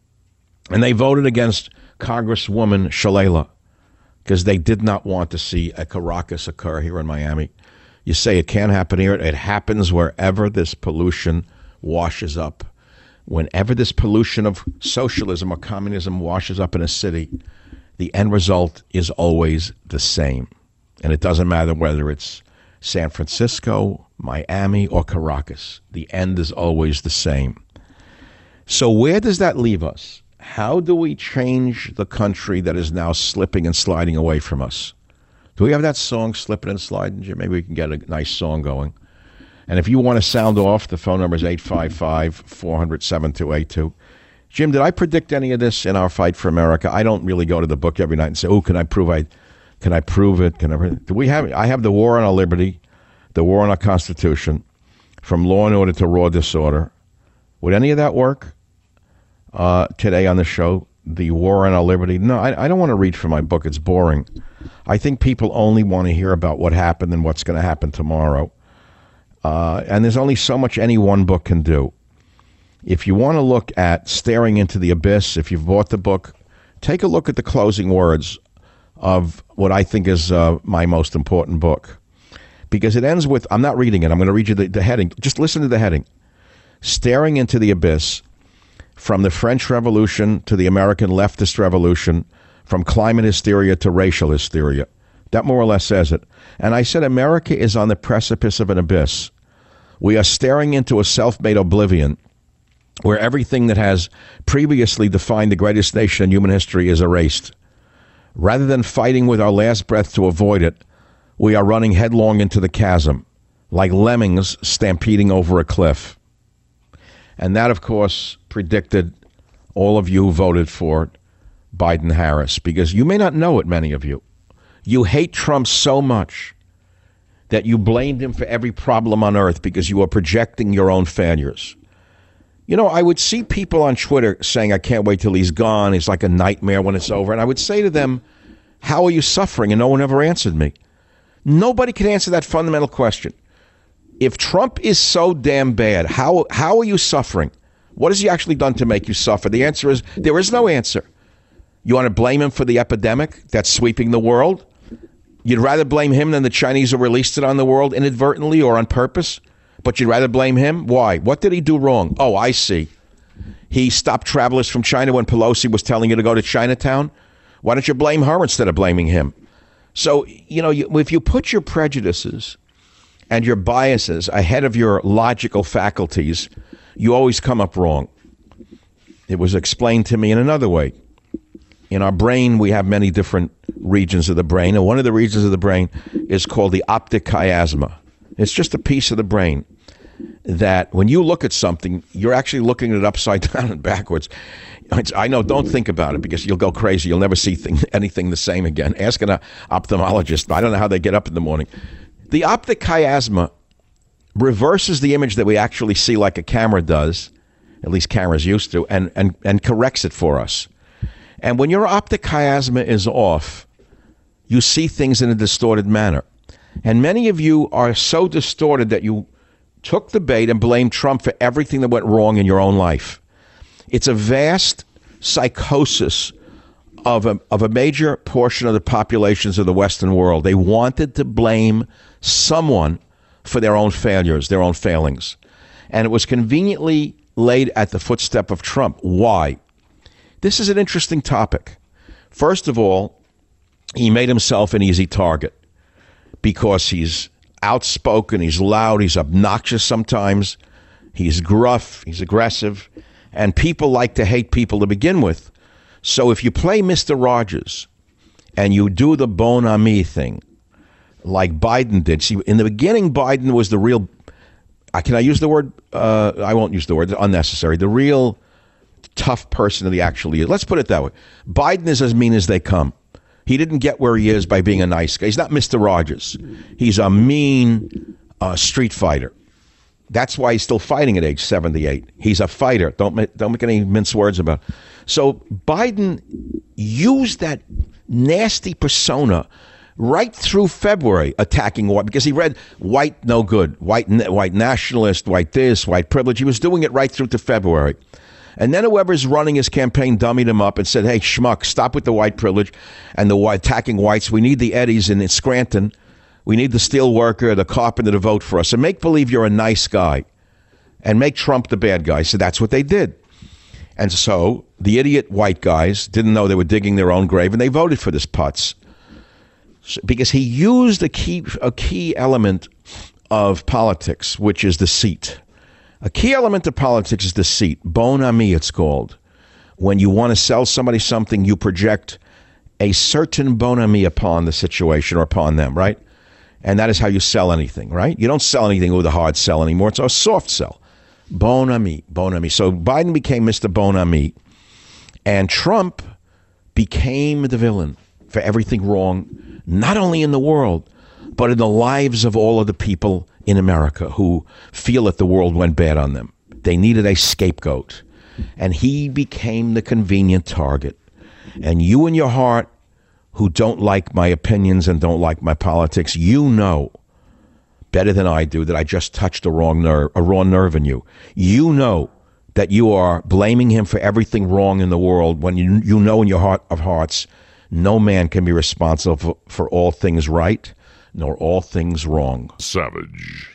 And they voted against Congresswoman Shalala because they did not want to see a Caracas occur here in Miami. You say it can't happen here. It happens wherever this pollution washes up. Whenever this pollution of socialism or communism washes up in a city, the end result is always the same. And it doesn't matter whether it's San Francisco, Miami, or Caracas. The end is always the same. So where does that leave us? How do we change the country that is now slipping and sliding away from us? Do we have that song, Slipping and Sliding? Maybe we can get a nice song going. And if you want to sound off, the phone number is eight five five, four hundred, seven two eight two. Jim, did I predict any of this in our fight for America? I don't really go to the book every night and say, oh, can I prove I, can I prove it? Can I, do we have, I have the war on our liberty, the war on our Constitution, from law and order to raw disorder. Would any of that work uh, today on the show? The war on our liberty? No, I, I don't want to read from my book. It's boring. I think people only want to hear about what happened and what's going to happen tomorrow. Uh, and there's only so much any one book can do. If you want to look at Staring into the Abyss, if you've bought the book, take a look at the closing words of what I think is uh, my most important book. Because it ends with, I'm not reading it, I'm going to read you the, the heading. Just listen to the heading. Staring into the Abyss, from the French Revolution to the American leftist revolution, from climate hysteria to racial hysteria. That more or less says it. And I said America is on the precipice of an abyss. We are staring into a self-made oblivion where everything that has previously defined the greatest nation in human history is erased. Rather than fighting with our last breath to avoid it, we are running headlong into the chasm, like lemmings stampeding over a cliff. And that, of course, predicted all of you who voted for Biden-Harris, because you may not know it, many of you. You hate Trump so much that you blamed him for every problem on earth because you are projecting your own failures. You know, I would see people on Twitter saying, I can't wait till he's gone. He's like a nightmare when it's over. And I would say to them, how are you suffering? And no one ever answered me. Nobody can answer that fundamental question. If Trump is so damn bad, how how are you suffering? What has he actually done to make you suffer? The answer is, there is no answer. You want to blame him for the epidemic that's sweeping the world? You'd rather blame him than the Chinese who released it on the world inadvertently or on purpose? But you'd rather blame him? Why? What did he do wrong? Oh, I see. He stopped travelers from China when Pelosi was telling you to go to Chinatown? Why don't you blame her instead of blaming him? So, you know, you, if you put your prejudices and your biases ahead of your logical faculties, you always come up wrong. It was explained to me in another way. In our brain, we have many different regions of the brain, and one of the regions of the brain is called the optic chiasma. It's just a piece of the brain that when you look at something, you're actually looking at it upside down and backwards. It's, I know, don't think about it because you'll go crazy. You'll never see thing, anything the same again. Ask an ophthalmologist. I don't know how they get up in the morning. The optic chiasma reverses the image that we actually see like a camera does, at least cameras used to, and, and, and corrects it for us. And when your optic chiasma is off, you see things in a distorted manner. And many of you are so distorted that you took the bait and blamed Trump for everything that went wrong in your own life. It's a vast psychosis of a, of a major portion of the populations of the Western world. They wanted to blame someone for their own failures, their own failings. And it was conveniently laid at the footstep of Trump. Why? This is an interesting topic. First of all, he made himself an easy target because he's outspoken, he's loud, he's obnoxious sometimes, he's gruff, he's aggressive, and people like to hate people to begin with. So if you play Mister Rogers and you do the bon ami thing, like Biden did. See, in the beginning, Biden was the real, uh, can I use the word? Uh, I won't use the word, unnecessary. The real tough person that he actually is. Let's put it that way. Biden is as mean as they come. He didn't get where he is by being a nice guy. He's not Mister Rogers. He's a mean uh, street fighter. That's why he's still fighting at age seventy-eight. He's a fighter. Don't make, don't make any mince words about it. So Biden used that nasty persona right through February, attacking white, because he read white no good, white white nationalist, white this, white privilege. He was doing it right through to February. And then whoever's running his campaign dummied him up and said, hey, schmuck, stop with the white privilege and the white, attacking whites. We need the Eddies in Scranton. We need the steel worker, the carpenter to vote for us. And make believe you're a nice guy and make Trump the bad guy. So that's what they did. And so the idiot white guys didn't know they were digging their own grave, and they voted for this putz. Because he used a key a key element of politics, which is deceit. A key element of politics is deceit. Bon ami, it's called. When you want to sell somebody something, you project a certain bon ami upon the situation or upon them, right? And that is how you sell anything, right? You don't sell anything with a hard sell anymore. It's a soft sell. Bon ami, bon ami. So Biden became Mister Bon ami, and Trump became the villain for everything wrong, not only in the world, but in the lives of all of the people in America who feel that the world went bad on them. They needed a scapegoat, and he became the convenient target. And you in your heart, who don't like my opinions and don't like my politics, you know better than I do that I just touched a wrong nerve, a raw nerve in you. You know that you are blaming him for everything wrong in the world when you you know in your heart of hearts no man can be responsible for, for all things right nor all things wrong. Savage.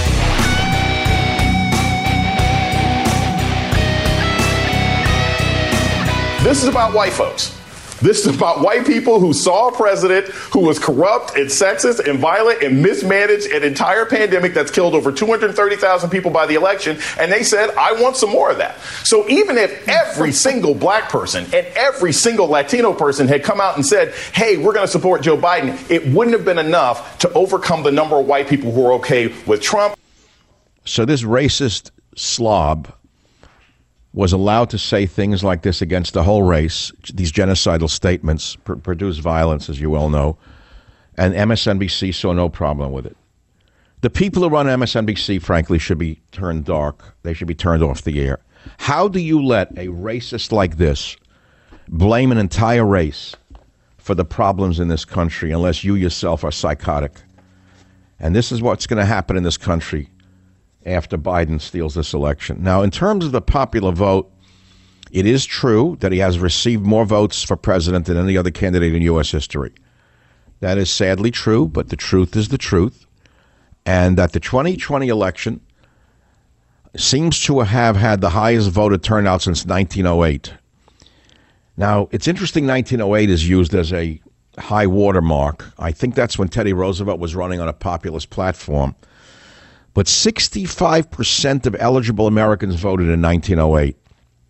This is about white folks. This is about white people who saw a president who was corrupt and sexist and violent and mismanaged an entire pandemic that's killed over two hundred thirty thousand people by the election. And they said, I want some more of that. So even if every single black person and every single Latino person had come out and said, hey, we're going to support Joe Biden, it wouldn't have been enough to overcome the number of white people who are OK with Trump. So this racist slob was allowed to say things like this against the whole race. These genocidal statements pr- produce violence, as you well know. And M S N B C saw no problem with it. The people who run M S N B C, frankly, should be turned dark. They should be turned off the air. How do you let a racist like this blame an entire race for the problems in this country unless you yourself are psychotic? And this is what's going to happen in this country after Biden steals this election. Now, in terms of the popular vote, it is true that he has received more votes for president than any other candidate in U S history. That is sadly true, but the truth is the truth. And that the twenty twenty election seems to have had the highest voter turnout since nineteen oh eight. Now, it's interesting nineteen oh eight is used as a high water mark. I think that's when Teddy Roosevelt was running on a populist platform. But sixty-five percent of eligible Americans voted in nineteen oh eight.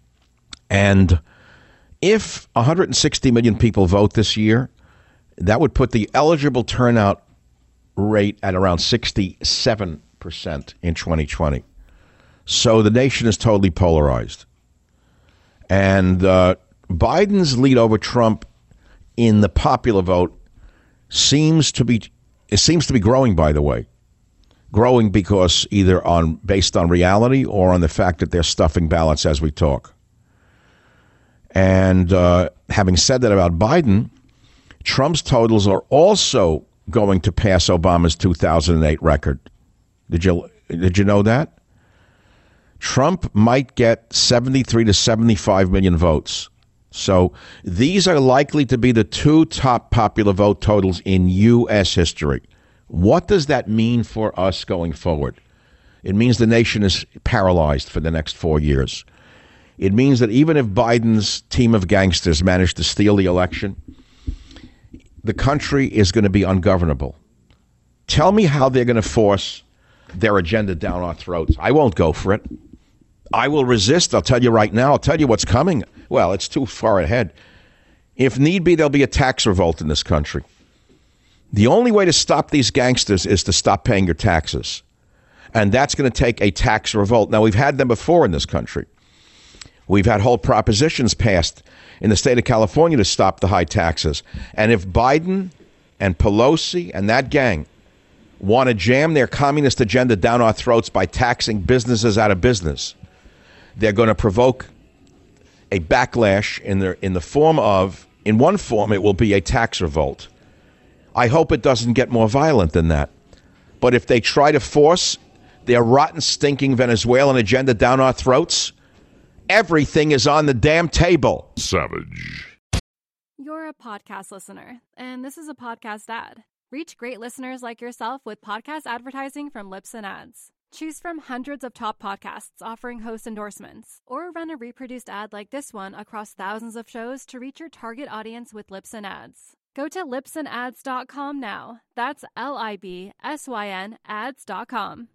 And if one hundred sixty million people vote this year, that would put the eligible turnout rate at around sixty-seven percent in twenty twenty. So the nation is totally polarized. And uh, Biden's lead over Trump in the popular vote seems to be, it seems to be growing, by the way. Growing because either on based on reality or on the fact that they're stuffing ballots as we talk. And uh, having said that about Biden, Trump's totals are also going to pass Obama's two thousand eight record. Did you did you know that? Trump might get seventy-three to seventy-five million votes So these are likely to be the two top popular vote totals in U S history. What does that mean for us going forward? It means the nation is paralyzed for the next four years. It means that even if Biden's team of gangsters manage to steal the election, the country is going to be ungovernable. Tell me how they're going to force their agenda down our throats. I won't go for it. I will resist. I'll tell you right now. I'll tell you what's coming. Well, it's too far ahead. If need be, there'll be a tax revolt in this country. The only way to stop these gangsters is to stop paying your taxes. And that's going to take a tax revolt. Now, we've had them before in this country. We've had whole propositions passed in the state of California to stop the high taxes. And if Biden and Pelosi and that gang want to jam their communist agenda down our throats by taxing businesses out of business, they're going to provoke a backlash in the, in the form of, in one form, it will be a tax revolt. I hope it doesn't get more violent than that. But if they try to force their rotten, stinking Venezuelan agenda down our throats, everything is on the damn table. Savage. You're a podcast listener, and this is a podcast ad. Reach great listeners like yourself with podcast advertising from Libsyn Ads. Choose from hundreds of top podcasts offering host endorsements, or run a reproduced ad like this one across thousands of shows to reach your target audience with Libsyn Ads. Go to libsyn ads dot com now. That's L I B S Y N ads dot com.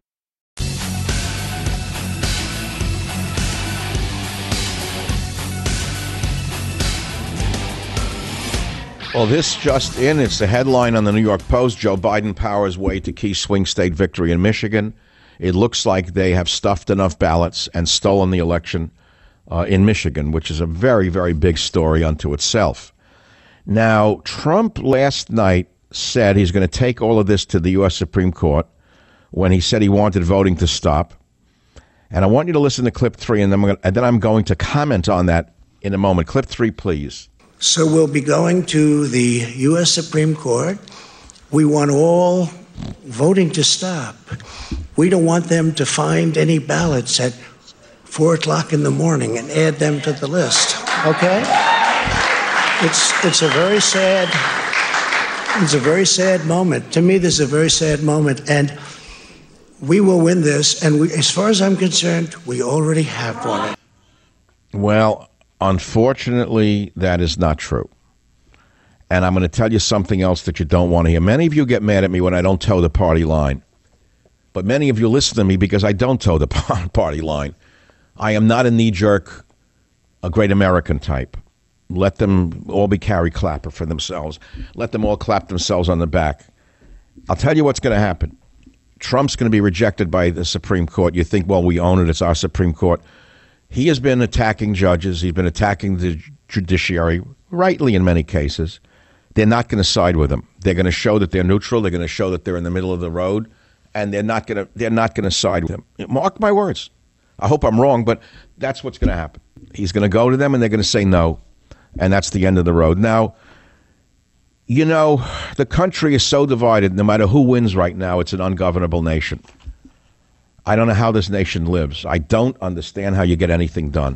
Well, this just in, it's the headline on the New York Post. Joe Biden powers way to key swing state victory in Michigan. It looks like they have stuffed enough ballots and stolen the election uh, in Michigan, which is a very, very big story unto itself. Now, Trump last night said he's going to take all of this to the U S Supreme Court when he said he wanted voting to stop. And I want you to listen to clip three, and then, I'm going to, and then I'm going to comment on that in a moment. Clip three, please. So we'll be going to the U S Supreme Court. We want all voting to stop. We don't want them to find any ballots at four o'clock in the morning and add them to the list. Okay? It's it's a very sad it's a very sad moment. To me, this is a very sad moment, and we will win this. And we, as far as I'm concerned, we already have won it. Well, unfortunately, that is not true. And I'm going to tell you something else that you don't want to hear. Many of you get mad at me when I don't toe the party line. But many of you listen to me because I don't toe the party line. I am not a knee-jerk, a great American type. Let them all be Carrie Clapper for themselves. Let them all clap themselves on the back. I'll tell you what's going to happen. Trump's going to be rejected by the Supreme Court. You think, well, we own it. It's our Supreme Court. He has been attacking judges. He's been attacking the judiciary, rightly in many cases. They're not going to side with him. They're going to show that they're neutral. They're going to show that they're in the middle of the road, and they're not going to they're not going to side with him. Mark my words. I hope I'm wrong, but that's what's going to happen. He's going to go to them, and they're going to say no, and that's the end of the road. Now, you know, the country is so divided. No matter who wins right now, it's an ungovernable nation. I don't know how this nation lives. I don't understand how you get anything done.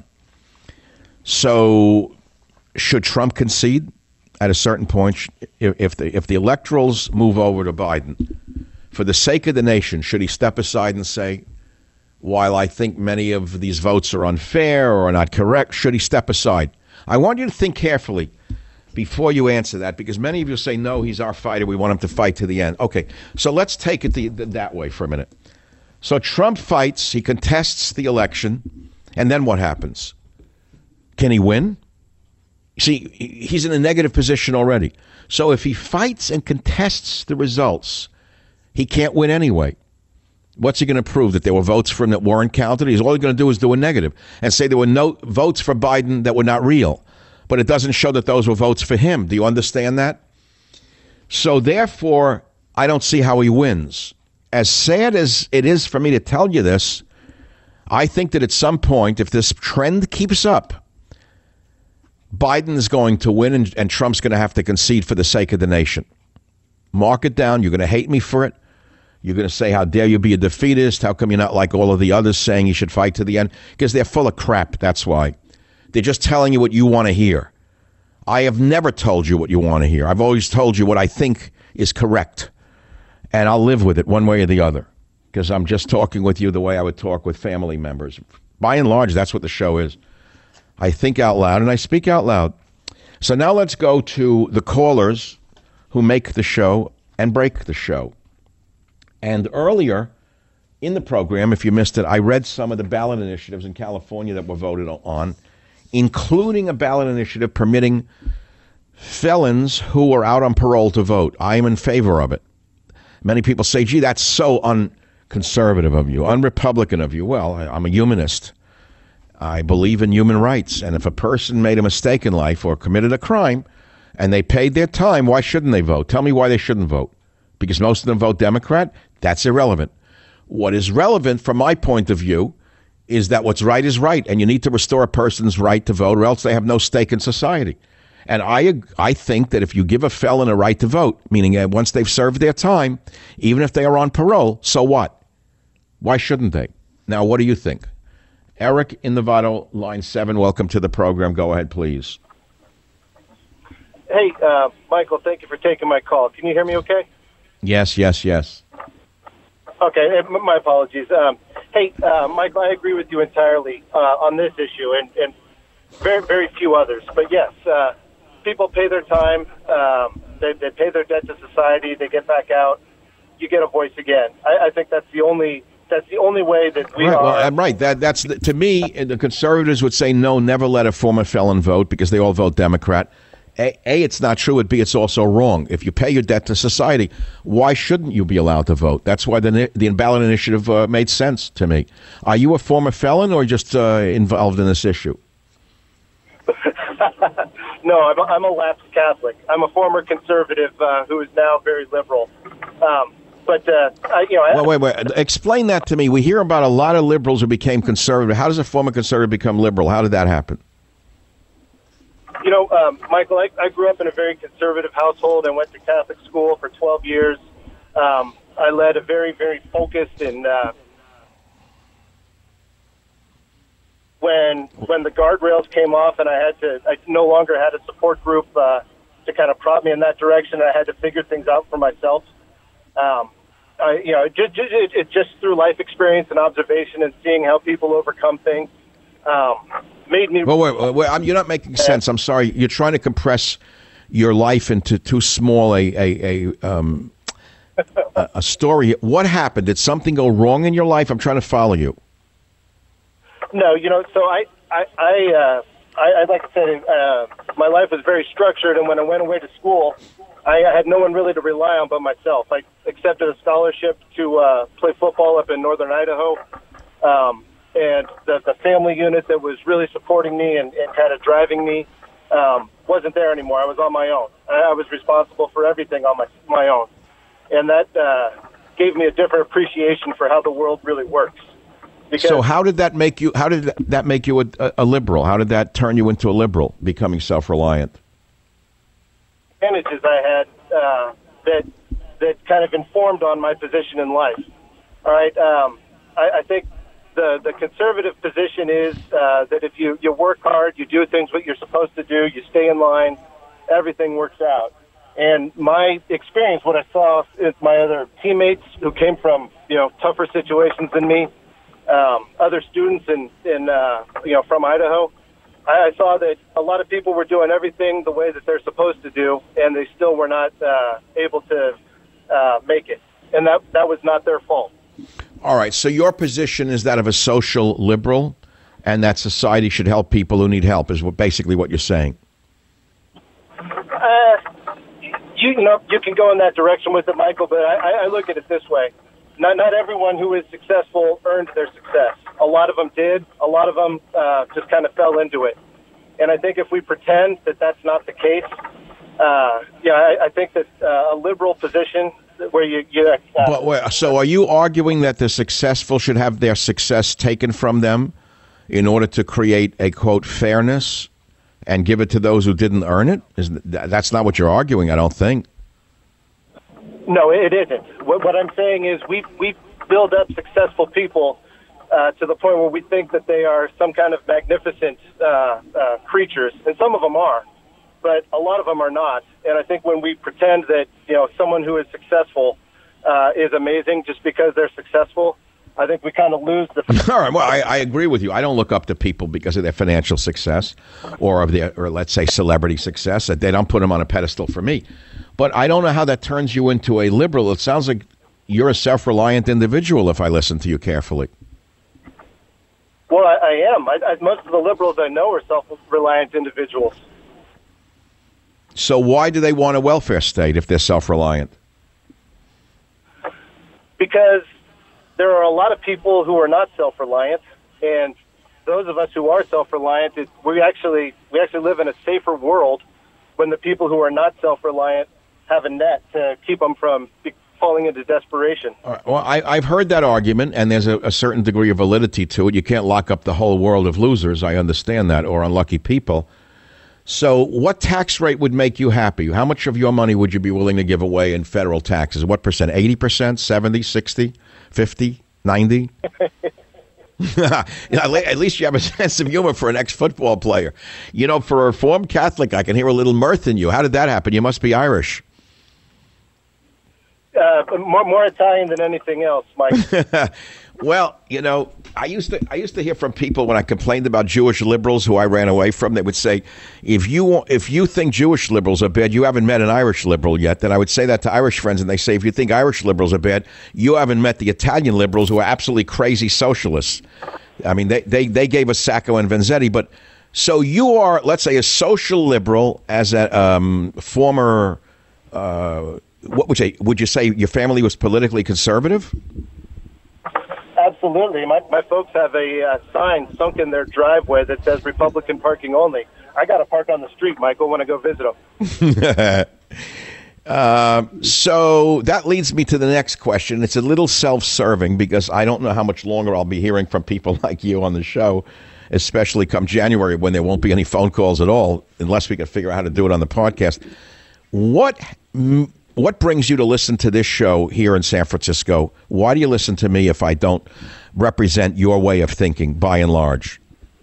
So should Trump concede at a certain point? If, if the if the electorals move over to Biden, for the sake of the nation, should he step aside and say, while I think many of these votes are unfair or not correct, should he step aside? I want you to think carefully before you answer that, because many of you say, no, he's our fighter. We want him to fight to the end. Okay, so let's take it the, the, that way for a minute. So Trump fights, he contests the election, and then what happens? Can he win? See, he's in a negative position already. So if he fights and contests the results, he can't win anyway. What's he going to prove? That there were votes for him that weren't counted? He's all he's going to do is do a negative and say there were no votes for Biden that were not real. But it doesn't show that those were votes for him. Do you understand that? So therefore, I don't see how he wins. As sad as it is for me to tell you this, I think that at some point, if this trend keeps up, Biden is going to win and, and Trump's going to have to concede for the sake of the nation. Mark it down. You're going to hate me for it. You're going to say, how dare you be a defeatist? How come you're not like all of the others saying you should fight to the end? Because they're full of crap. That's why. They're just telling you what you want to hear. I have never told you what you want to hear. I've always told you what I think is correct. And I'll live with it one way or the other, because I'm just talking with you the way I would talk with family members. By and large, that's what the show is. I think out loud and I speak out loud. So now let's go to the callers who make the show and break the show. And earlier in the program, if you missed it, I read some of the ballot initiatives in California that were voted on, including a ballot initiative permitting felons who are out on parole to vote. I am in favor of it. Many people say, gee, that's so unconservative of you, unrepublican of you. Well, I'm a humanist. I believe in human rights. And if a person made a mistake in life or committed a crime and they paid their time, why shouldn't they vote? Tell me why they shouldn't vote. Because most of them vote Democrat? That's irrelevant. What is relevant from my point of view is that what's right is right, and you need to restore a person's right to vote or else they have no stake in society. And I I think that if you give a felon a right to vote, meaning that once they've served their time, even if they are on parole, so what? Why shouldn't they? Now, what do you think? Eric in Nevada, line seven, welcome to the program. Go ahead, please. Hey, uh, Michael, thank you for taking my call. Can you hear me okay? Yes, yes, yes. Okay, my apologies. Um, hey, uh, Michael, I agree with you entirely uh, on this issue and, and very, very few others. But yes, uh, people pay their time. Um, they, they pay their debt to society. They get back out. You get a voice again. I, I think that's the only that's the only way that we right, are. Well, I'm right. That that's the, to me. The conservatives would say no, never let a former felon vote because they all vote Democrat. A, A, it's not true. And B, it's also wrong. If you pay your debt to society, why shouldn't you be allowed to vote? That's why the the ballot initiative uh, made sense to me. Are you a former felon or just uh, involved in this issue? No, I'm a, I'm a lapsed Catholic. I'm a former conservative uh, who is now very liberal. Um, but uh, I, you know, I, wait, wait, wait. Explain that to me. We hear about a lot of liberals who became conservative. How does a former conservative become liberal? How did that happen? You know, um, Michael, I, I grew up in a very conservative household. I went to Catholic school for twelve years. Um, I led a very, very focused and uh, when when the guardrails came off and I had to, I no longer had a support group uh, to kind of prop me in that direction. I had to figure things out for myself. Um, I, you know, just, just, it, it just through life experience and observation and seeing how people overcome things. Um, made me. Well, wait, wait, wait, I'm, you're not making sense. I'm sorry. You're trying to compress your life into too small a a a, um, a, a story. What happened? Did something go wrong in your life? I'm trying to follow you. No, you know. So I I I, uh, I I'd like to say uh, my life was very structured, and when I went away to school, I had no one really to rely on but myself. I accepted a scholarship to uh, play football up in northern Idaho. Um, And the, the family unit that was really supporting me and, and kind of driving me um, wasn't there anymore. I was on my own. I, I was responsible for everything on my my own. And that uh, gave me a different appreciation for how the world really works. Because so how did that make you, how did that make you a, a liberal? How did that turn you into a liberal, becoming self-reliant? Advantages I had uh, that, that kind of informed on my position in life. All right. Um, I, I think The, the conservative position is uh, that if you, you work hard, you do things what you're supposed to do, you stay in line, everything works out. And my experience, what I saw is my other teammates who came from, you know, tougher situations than me, um, other students in, in uh, you know, from Idaho, I, I saw that a lot of people were doing everything the way that they're supposed to do, and they still were not uh, able to uh, make it. And that that was not their fault. All right, so your position is that of a social liberal, and that society should help people who need help, is what basically what you're saying. Uh, you, you know, you can go in that direction with it, Michael, but I, I look at it this way. Not not everyone who is successful earned their success. A lot of them did. A lot of them uh, just kind of fell into it. And I think if we pretend that that's not the case, uh, yeah, I, I think that uh, a liberal position where you, you uh, but wait, so are you arguing that the successful should have their success taken from them in order to create a, quote, fairness and give it to those who didn't earn it? Is that's not what you're arguing, I don't think. No, it isn't. What, what I'm saying is we we build up successful people uh, to the point where we think that they are some kind of magnificent uh, uh, creatures, and some of them are, but a lot of them are not. And I think when we pretend that, you know, someone who is successful uh, is amazing just because they're successful, I think we kind of lose the. All right. Well, I, I agree with you. I don't look up to people because of their financial success or of their, or let's say, celebrity success. They don't put them on a pedestal for me. But I don't know how that turns you into a liberal. It sounds like you're a self-reliant individual if I listen to you carefully. Well, I, I am. I, I, most of the liberals I know are self-reliant individuals. So why do they want a welfare state if they're self-reliant? Because there are a lot of people who are not self-reliant, and those of us who are self-reliant, it, we actually we actually live in a safer world when the people who are not self-reliant have a net to keep them from falling into desperation. All right. Well, I, I've heard that argument, and there's a, a certain degree of validity to it. You can't lock up the whole world of losers. I understand that, or unlucky people. So what tax rate would make you happy? How much of your money would you be willing to give away in federal taxes? What percent? eighty percent, seventy, sixty, fifty, ninety? At least you have a sense of humor for an ex-football player. You know, for a Reformed Catholic, I can hear a little mirth in you. How did that happen? You must be Irish. Uh, more, more Italian than anything else, Mike. Well, you know, I used to I used to hear from people when I complained about Jewish liberals who I ran away from. They would say, if you if you think Jewish liberals are bad, you haven't met an Irish liberal yet. Then I would say that to Irish friends, and they say, if you think Irish liberals are bad, you haven't met the Italian liberals who are absolutely crazy socialists. I mean, they, they, they gave us Sacco and Vanzetti. But so you are, let's say, a social liberal as a um, former, uh, what would you, would you say your family was politically conservative? Absolutely. My, my folks have a uh, sign sunk in their driveway that says Republican parking only. I got to park on the street, Michael, when I go visit them. uh, so that leads me to the next question. It's a little self-serving because I don't know how much longer I'll be hearing from people like you on the show, especially come January when there won't be any phone calls at all, unless we can figure out how to do it on the podcast. What... M- What brings you to listen to this show here in San Francisco? Why do you listen to me if I don't represent your way of thinking, by and large?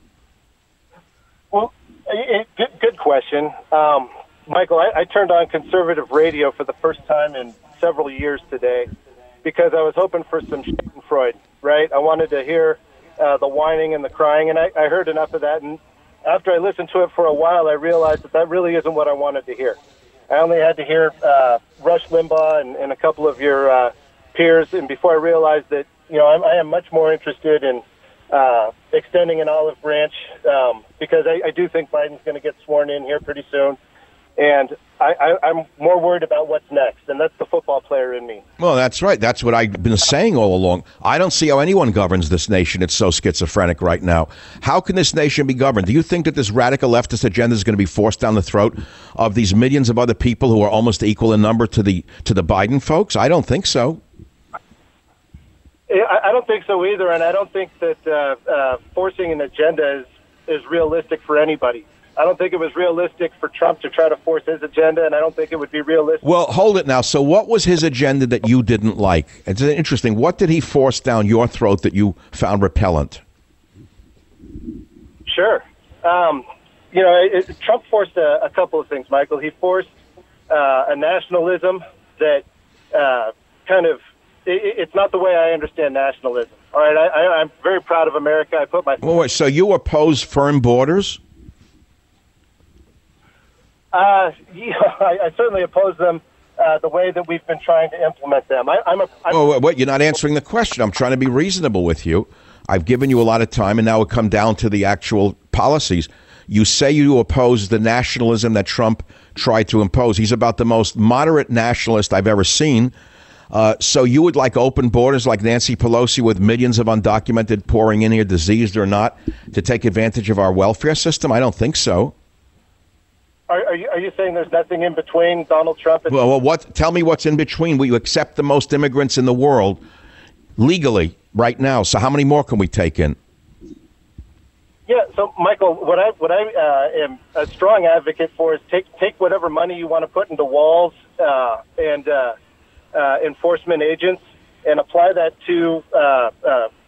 Well, it, good, good question. Um, Michael, I, I turned on conservative radio for the first time in several years today because I was hoping for some Schadenfreude, right? I wanted to hear uh, the whining and the crying, and I, I heard enough of that. And after I listened to it for a while, I realized that that really isn't what I wanted to hear. I only had to hear uh, Rush Limbaugh and, and a couple of your uh, peers, and before I realized that, you know, I'm, I am much more interested in uh, extending an olive branch um, because I, I do think Biden's going to get sworn in here pretty soon, and I, I, I'm more worried about what's next, and that's the football player in me. Well, that's right. That's what I've been saying all along. I don't see how anyone governs this nation. It's so schizophrenic right now. How can this nation be governed? Do you think that this radical leftist agenda is going to be forced down the throat of these millions of other people who are almost equal in number to the to the Biden folks? I don't think so. I, I don't think so either, and I don't think that uh, uh, forcing an agenda is, is realistic for anybody. I don't think it was realistic for Trump to try to force his agenda, and I don't think it would be realistic. Well, hold it now. So what was his agenda that you didn't like? It's interesting. What did he force down your throat that you found repellent? Sure. Um, you know, it, it, Trump forced a, a couple of things, Michael. He forced uh, a nationalism that uh, kind of, it, it's not the way I understand nationalism. All right, I, I, I'm very proud of America. I put my... Well, wait, so you oppose firm borders? Uh, yeah, I, I certainly oppose them uh, the way that we've been trying to implement them. I, I'm a. I'm oh, wait, wait, you're not answering the question. I'm trying to be reasonable with you. I've given you a lot of time, and now we come down to the actual policies. You say you oppose the nationalism that Trump tried to impose. He's about the most moderate nationalist I've ever seen. Uh, so you would like open borders like Nancy Pelosi with millions of undocumented pouring in here, diseased or not, to take advantage of our welfare system? I don't think so. Are, are, you, are you saying there's nothing in between Donald Trump and... Well, well, what? Tell me what's in between. We accept the most immigrants in the world legally right now. So how many more can we take in? Yeah, so, Michael, what I what I uh, am a strong advocate for is take, take whatever money you want to put into walls uh, and uh, uh, enforcement agents and apply that to uh, uh,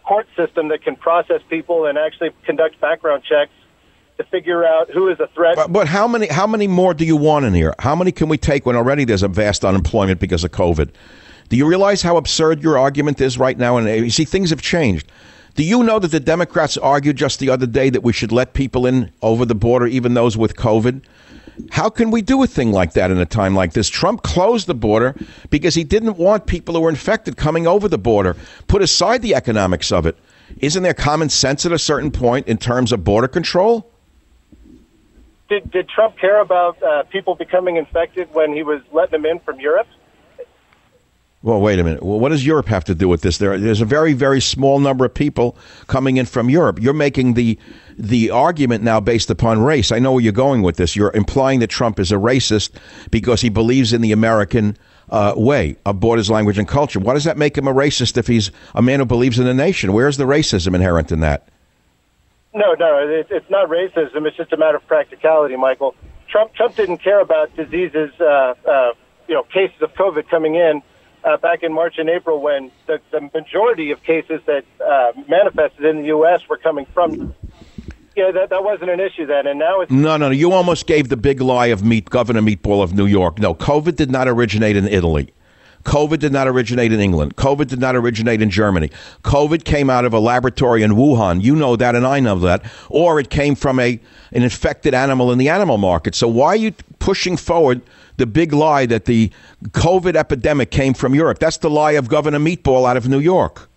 court system that can process people and actually conduct background checks to figure out who is a threat. But, but how many how many more do you want in here? How many can we take when already there's a vast unemployment because of COVID? Do you realize how absurd your argument is right now? And you see, things have changed. Do you know that the Democrats argued just the other day that we should let people in over the border, even those with COVID? How can we do a thing like that in a time like this? Trump closed the border because he didn't want people who were infected coming over the border. Put aside the economics of it. Isn't there common sense at a certain point in terms of border control? Did, did Trump care about uh, people becoming infected when he was letting them in from Europe? Well, wait a minute. Well, what does Europe have to do with this? There, there's a very, very small number of people coming in from Europe. You're making the the argument now based upon race. I know where you're going with this. You're implying that Trump is a racist because he believes in the American uh, way of borders, language, and culture. Why does that make him a racist if he's a man who believes in the nation? Where's the racism inherent in that? No, no, it, it's not racism. It's just a matter of practicality, Michael. Trump Trump didn't care about diseases, uh, uh, you know, cases of COVID coming in. Uh, back in March and April, when the, the majority of cases that uh, manifested in the U S were coming from, you know, that, that wasn't an issue then. And now it's... No, no, no. You almost gave the big lie of meat, Governor Meatball of New York. No, COVID did not originate in Italy. COVID did not originate in England. COVID did not originate in Germany. COVID came out of a laboratory in Wuhan. You know that, and I know that. Or it came from a an infected animal in the animal market. So why are you pushing forward the big lie that the COVID epidemic came from Europe? That's the lie of Governor Meatball out of New York.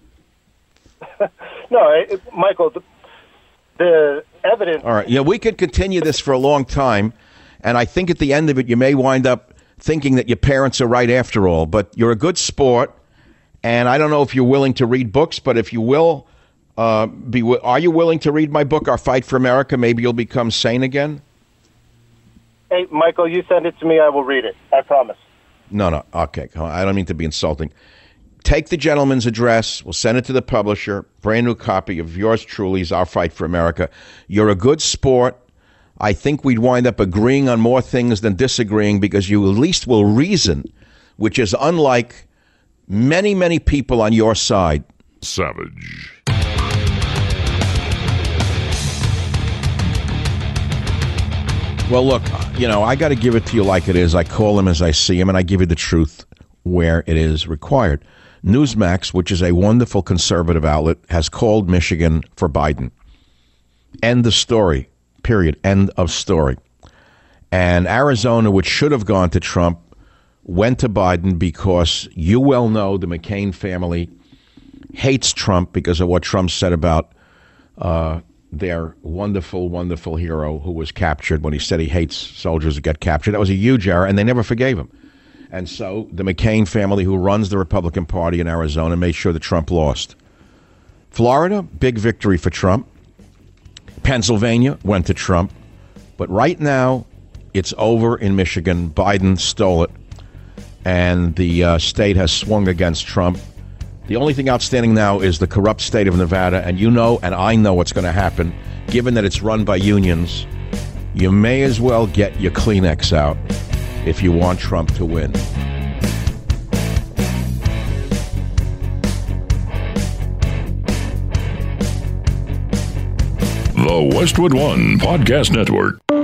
No, it, Michael, the, the evidence... All right. Yeah, we could continue this for a long time, and I think at the end of it, you may wind up thinking that your parents are right after all. But you're a good sport, and I don't know if you're willing to read books, but if you will, uh, be, are you willing to read my book, Our Fight for America? Maybe you'll become sane again? Hey, Michael, you send it to me, I will read it. I promise. No, no. Okay. I don't mean to be insulting. Take the gentleman's address. We'll send it to the publisher. Brand new copy of yours truly's Our Fight for America. You're a good sport. I think we'd wind up agreeing on more things than disagreeing because you at least will reason, which is unlike many, many people on your side. Savage. Well, look, you know, I got to give it to you like it is. I call him as I see him, and I give you the truth where it is required. Newsmax, which is a wonderful conservative outlet, has called Michigan for Biden. End the story. Period. End of story. And Arizona, which should have gone to Trump, went to Biden because you well know the McCain family hates Trump because of what Trump said about uh, their wonderful, wonderful hero who was captured when he said he hates soldiers who get captured. That was a huge error, and they never forgave him. And so the McCain family, who runs the Republican Party in Arizona, made sure that Trump lost. Florida, big victory for Trump. Pennsylvania went to Trump. But right now, it's over in Michigan. Biden stole it. And the uh, state has swung against Trump. The only thing outstanding now is the corrupt state of Nevada. And you know, and I know what's going to happen. Given that it's run by unions, you may as well get your Kleenex out if you want Trump to win. The Westwood One Podcast Network.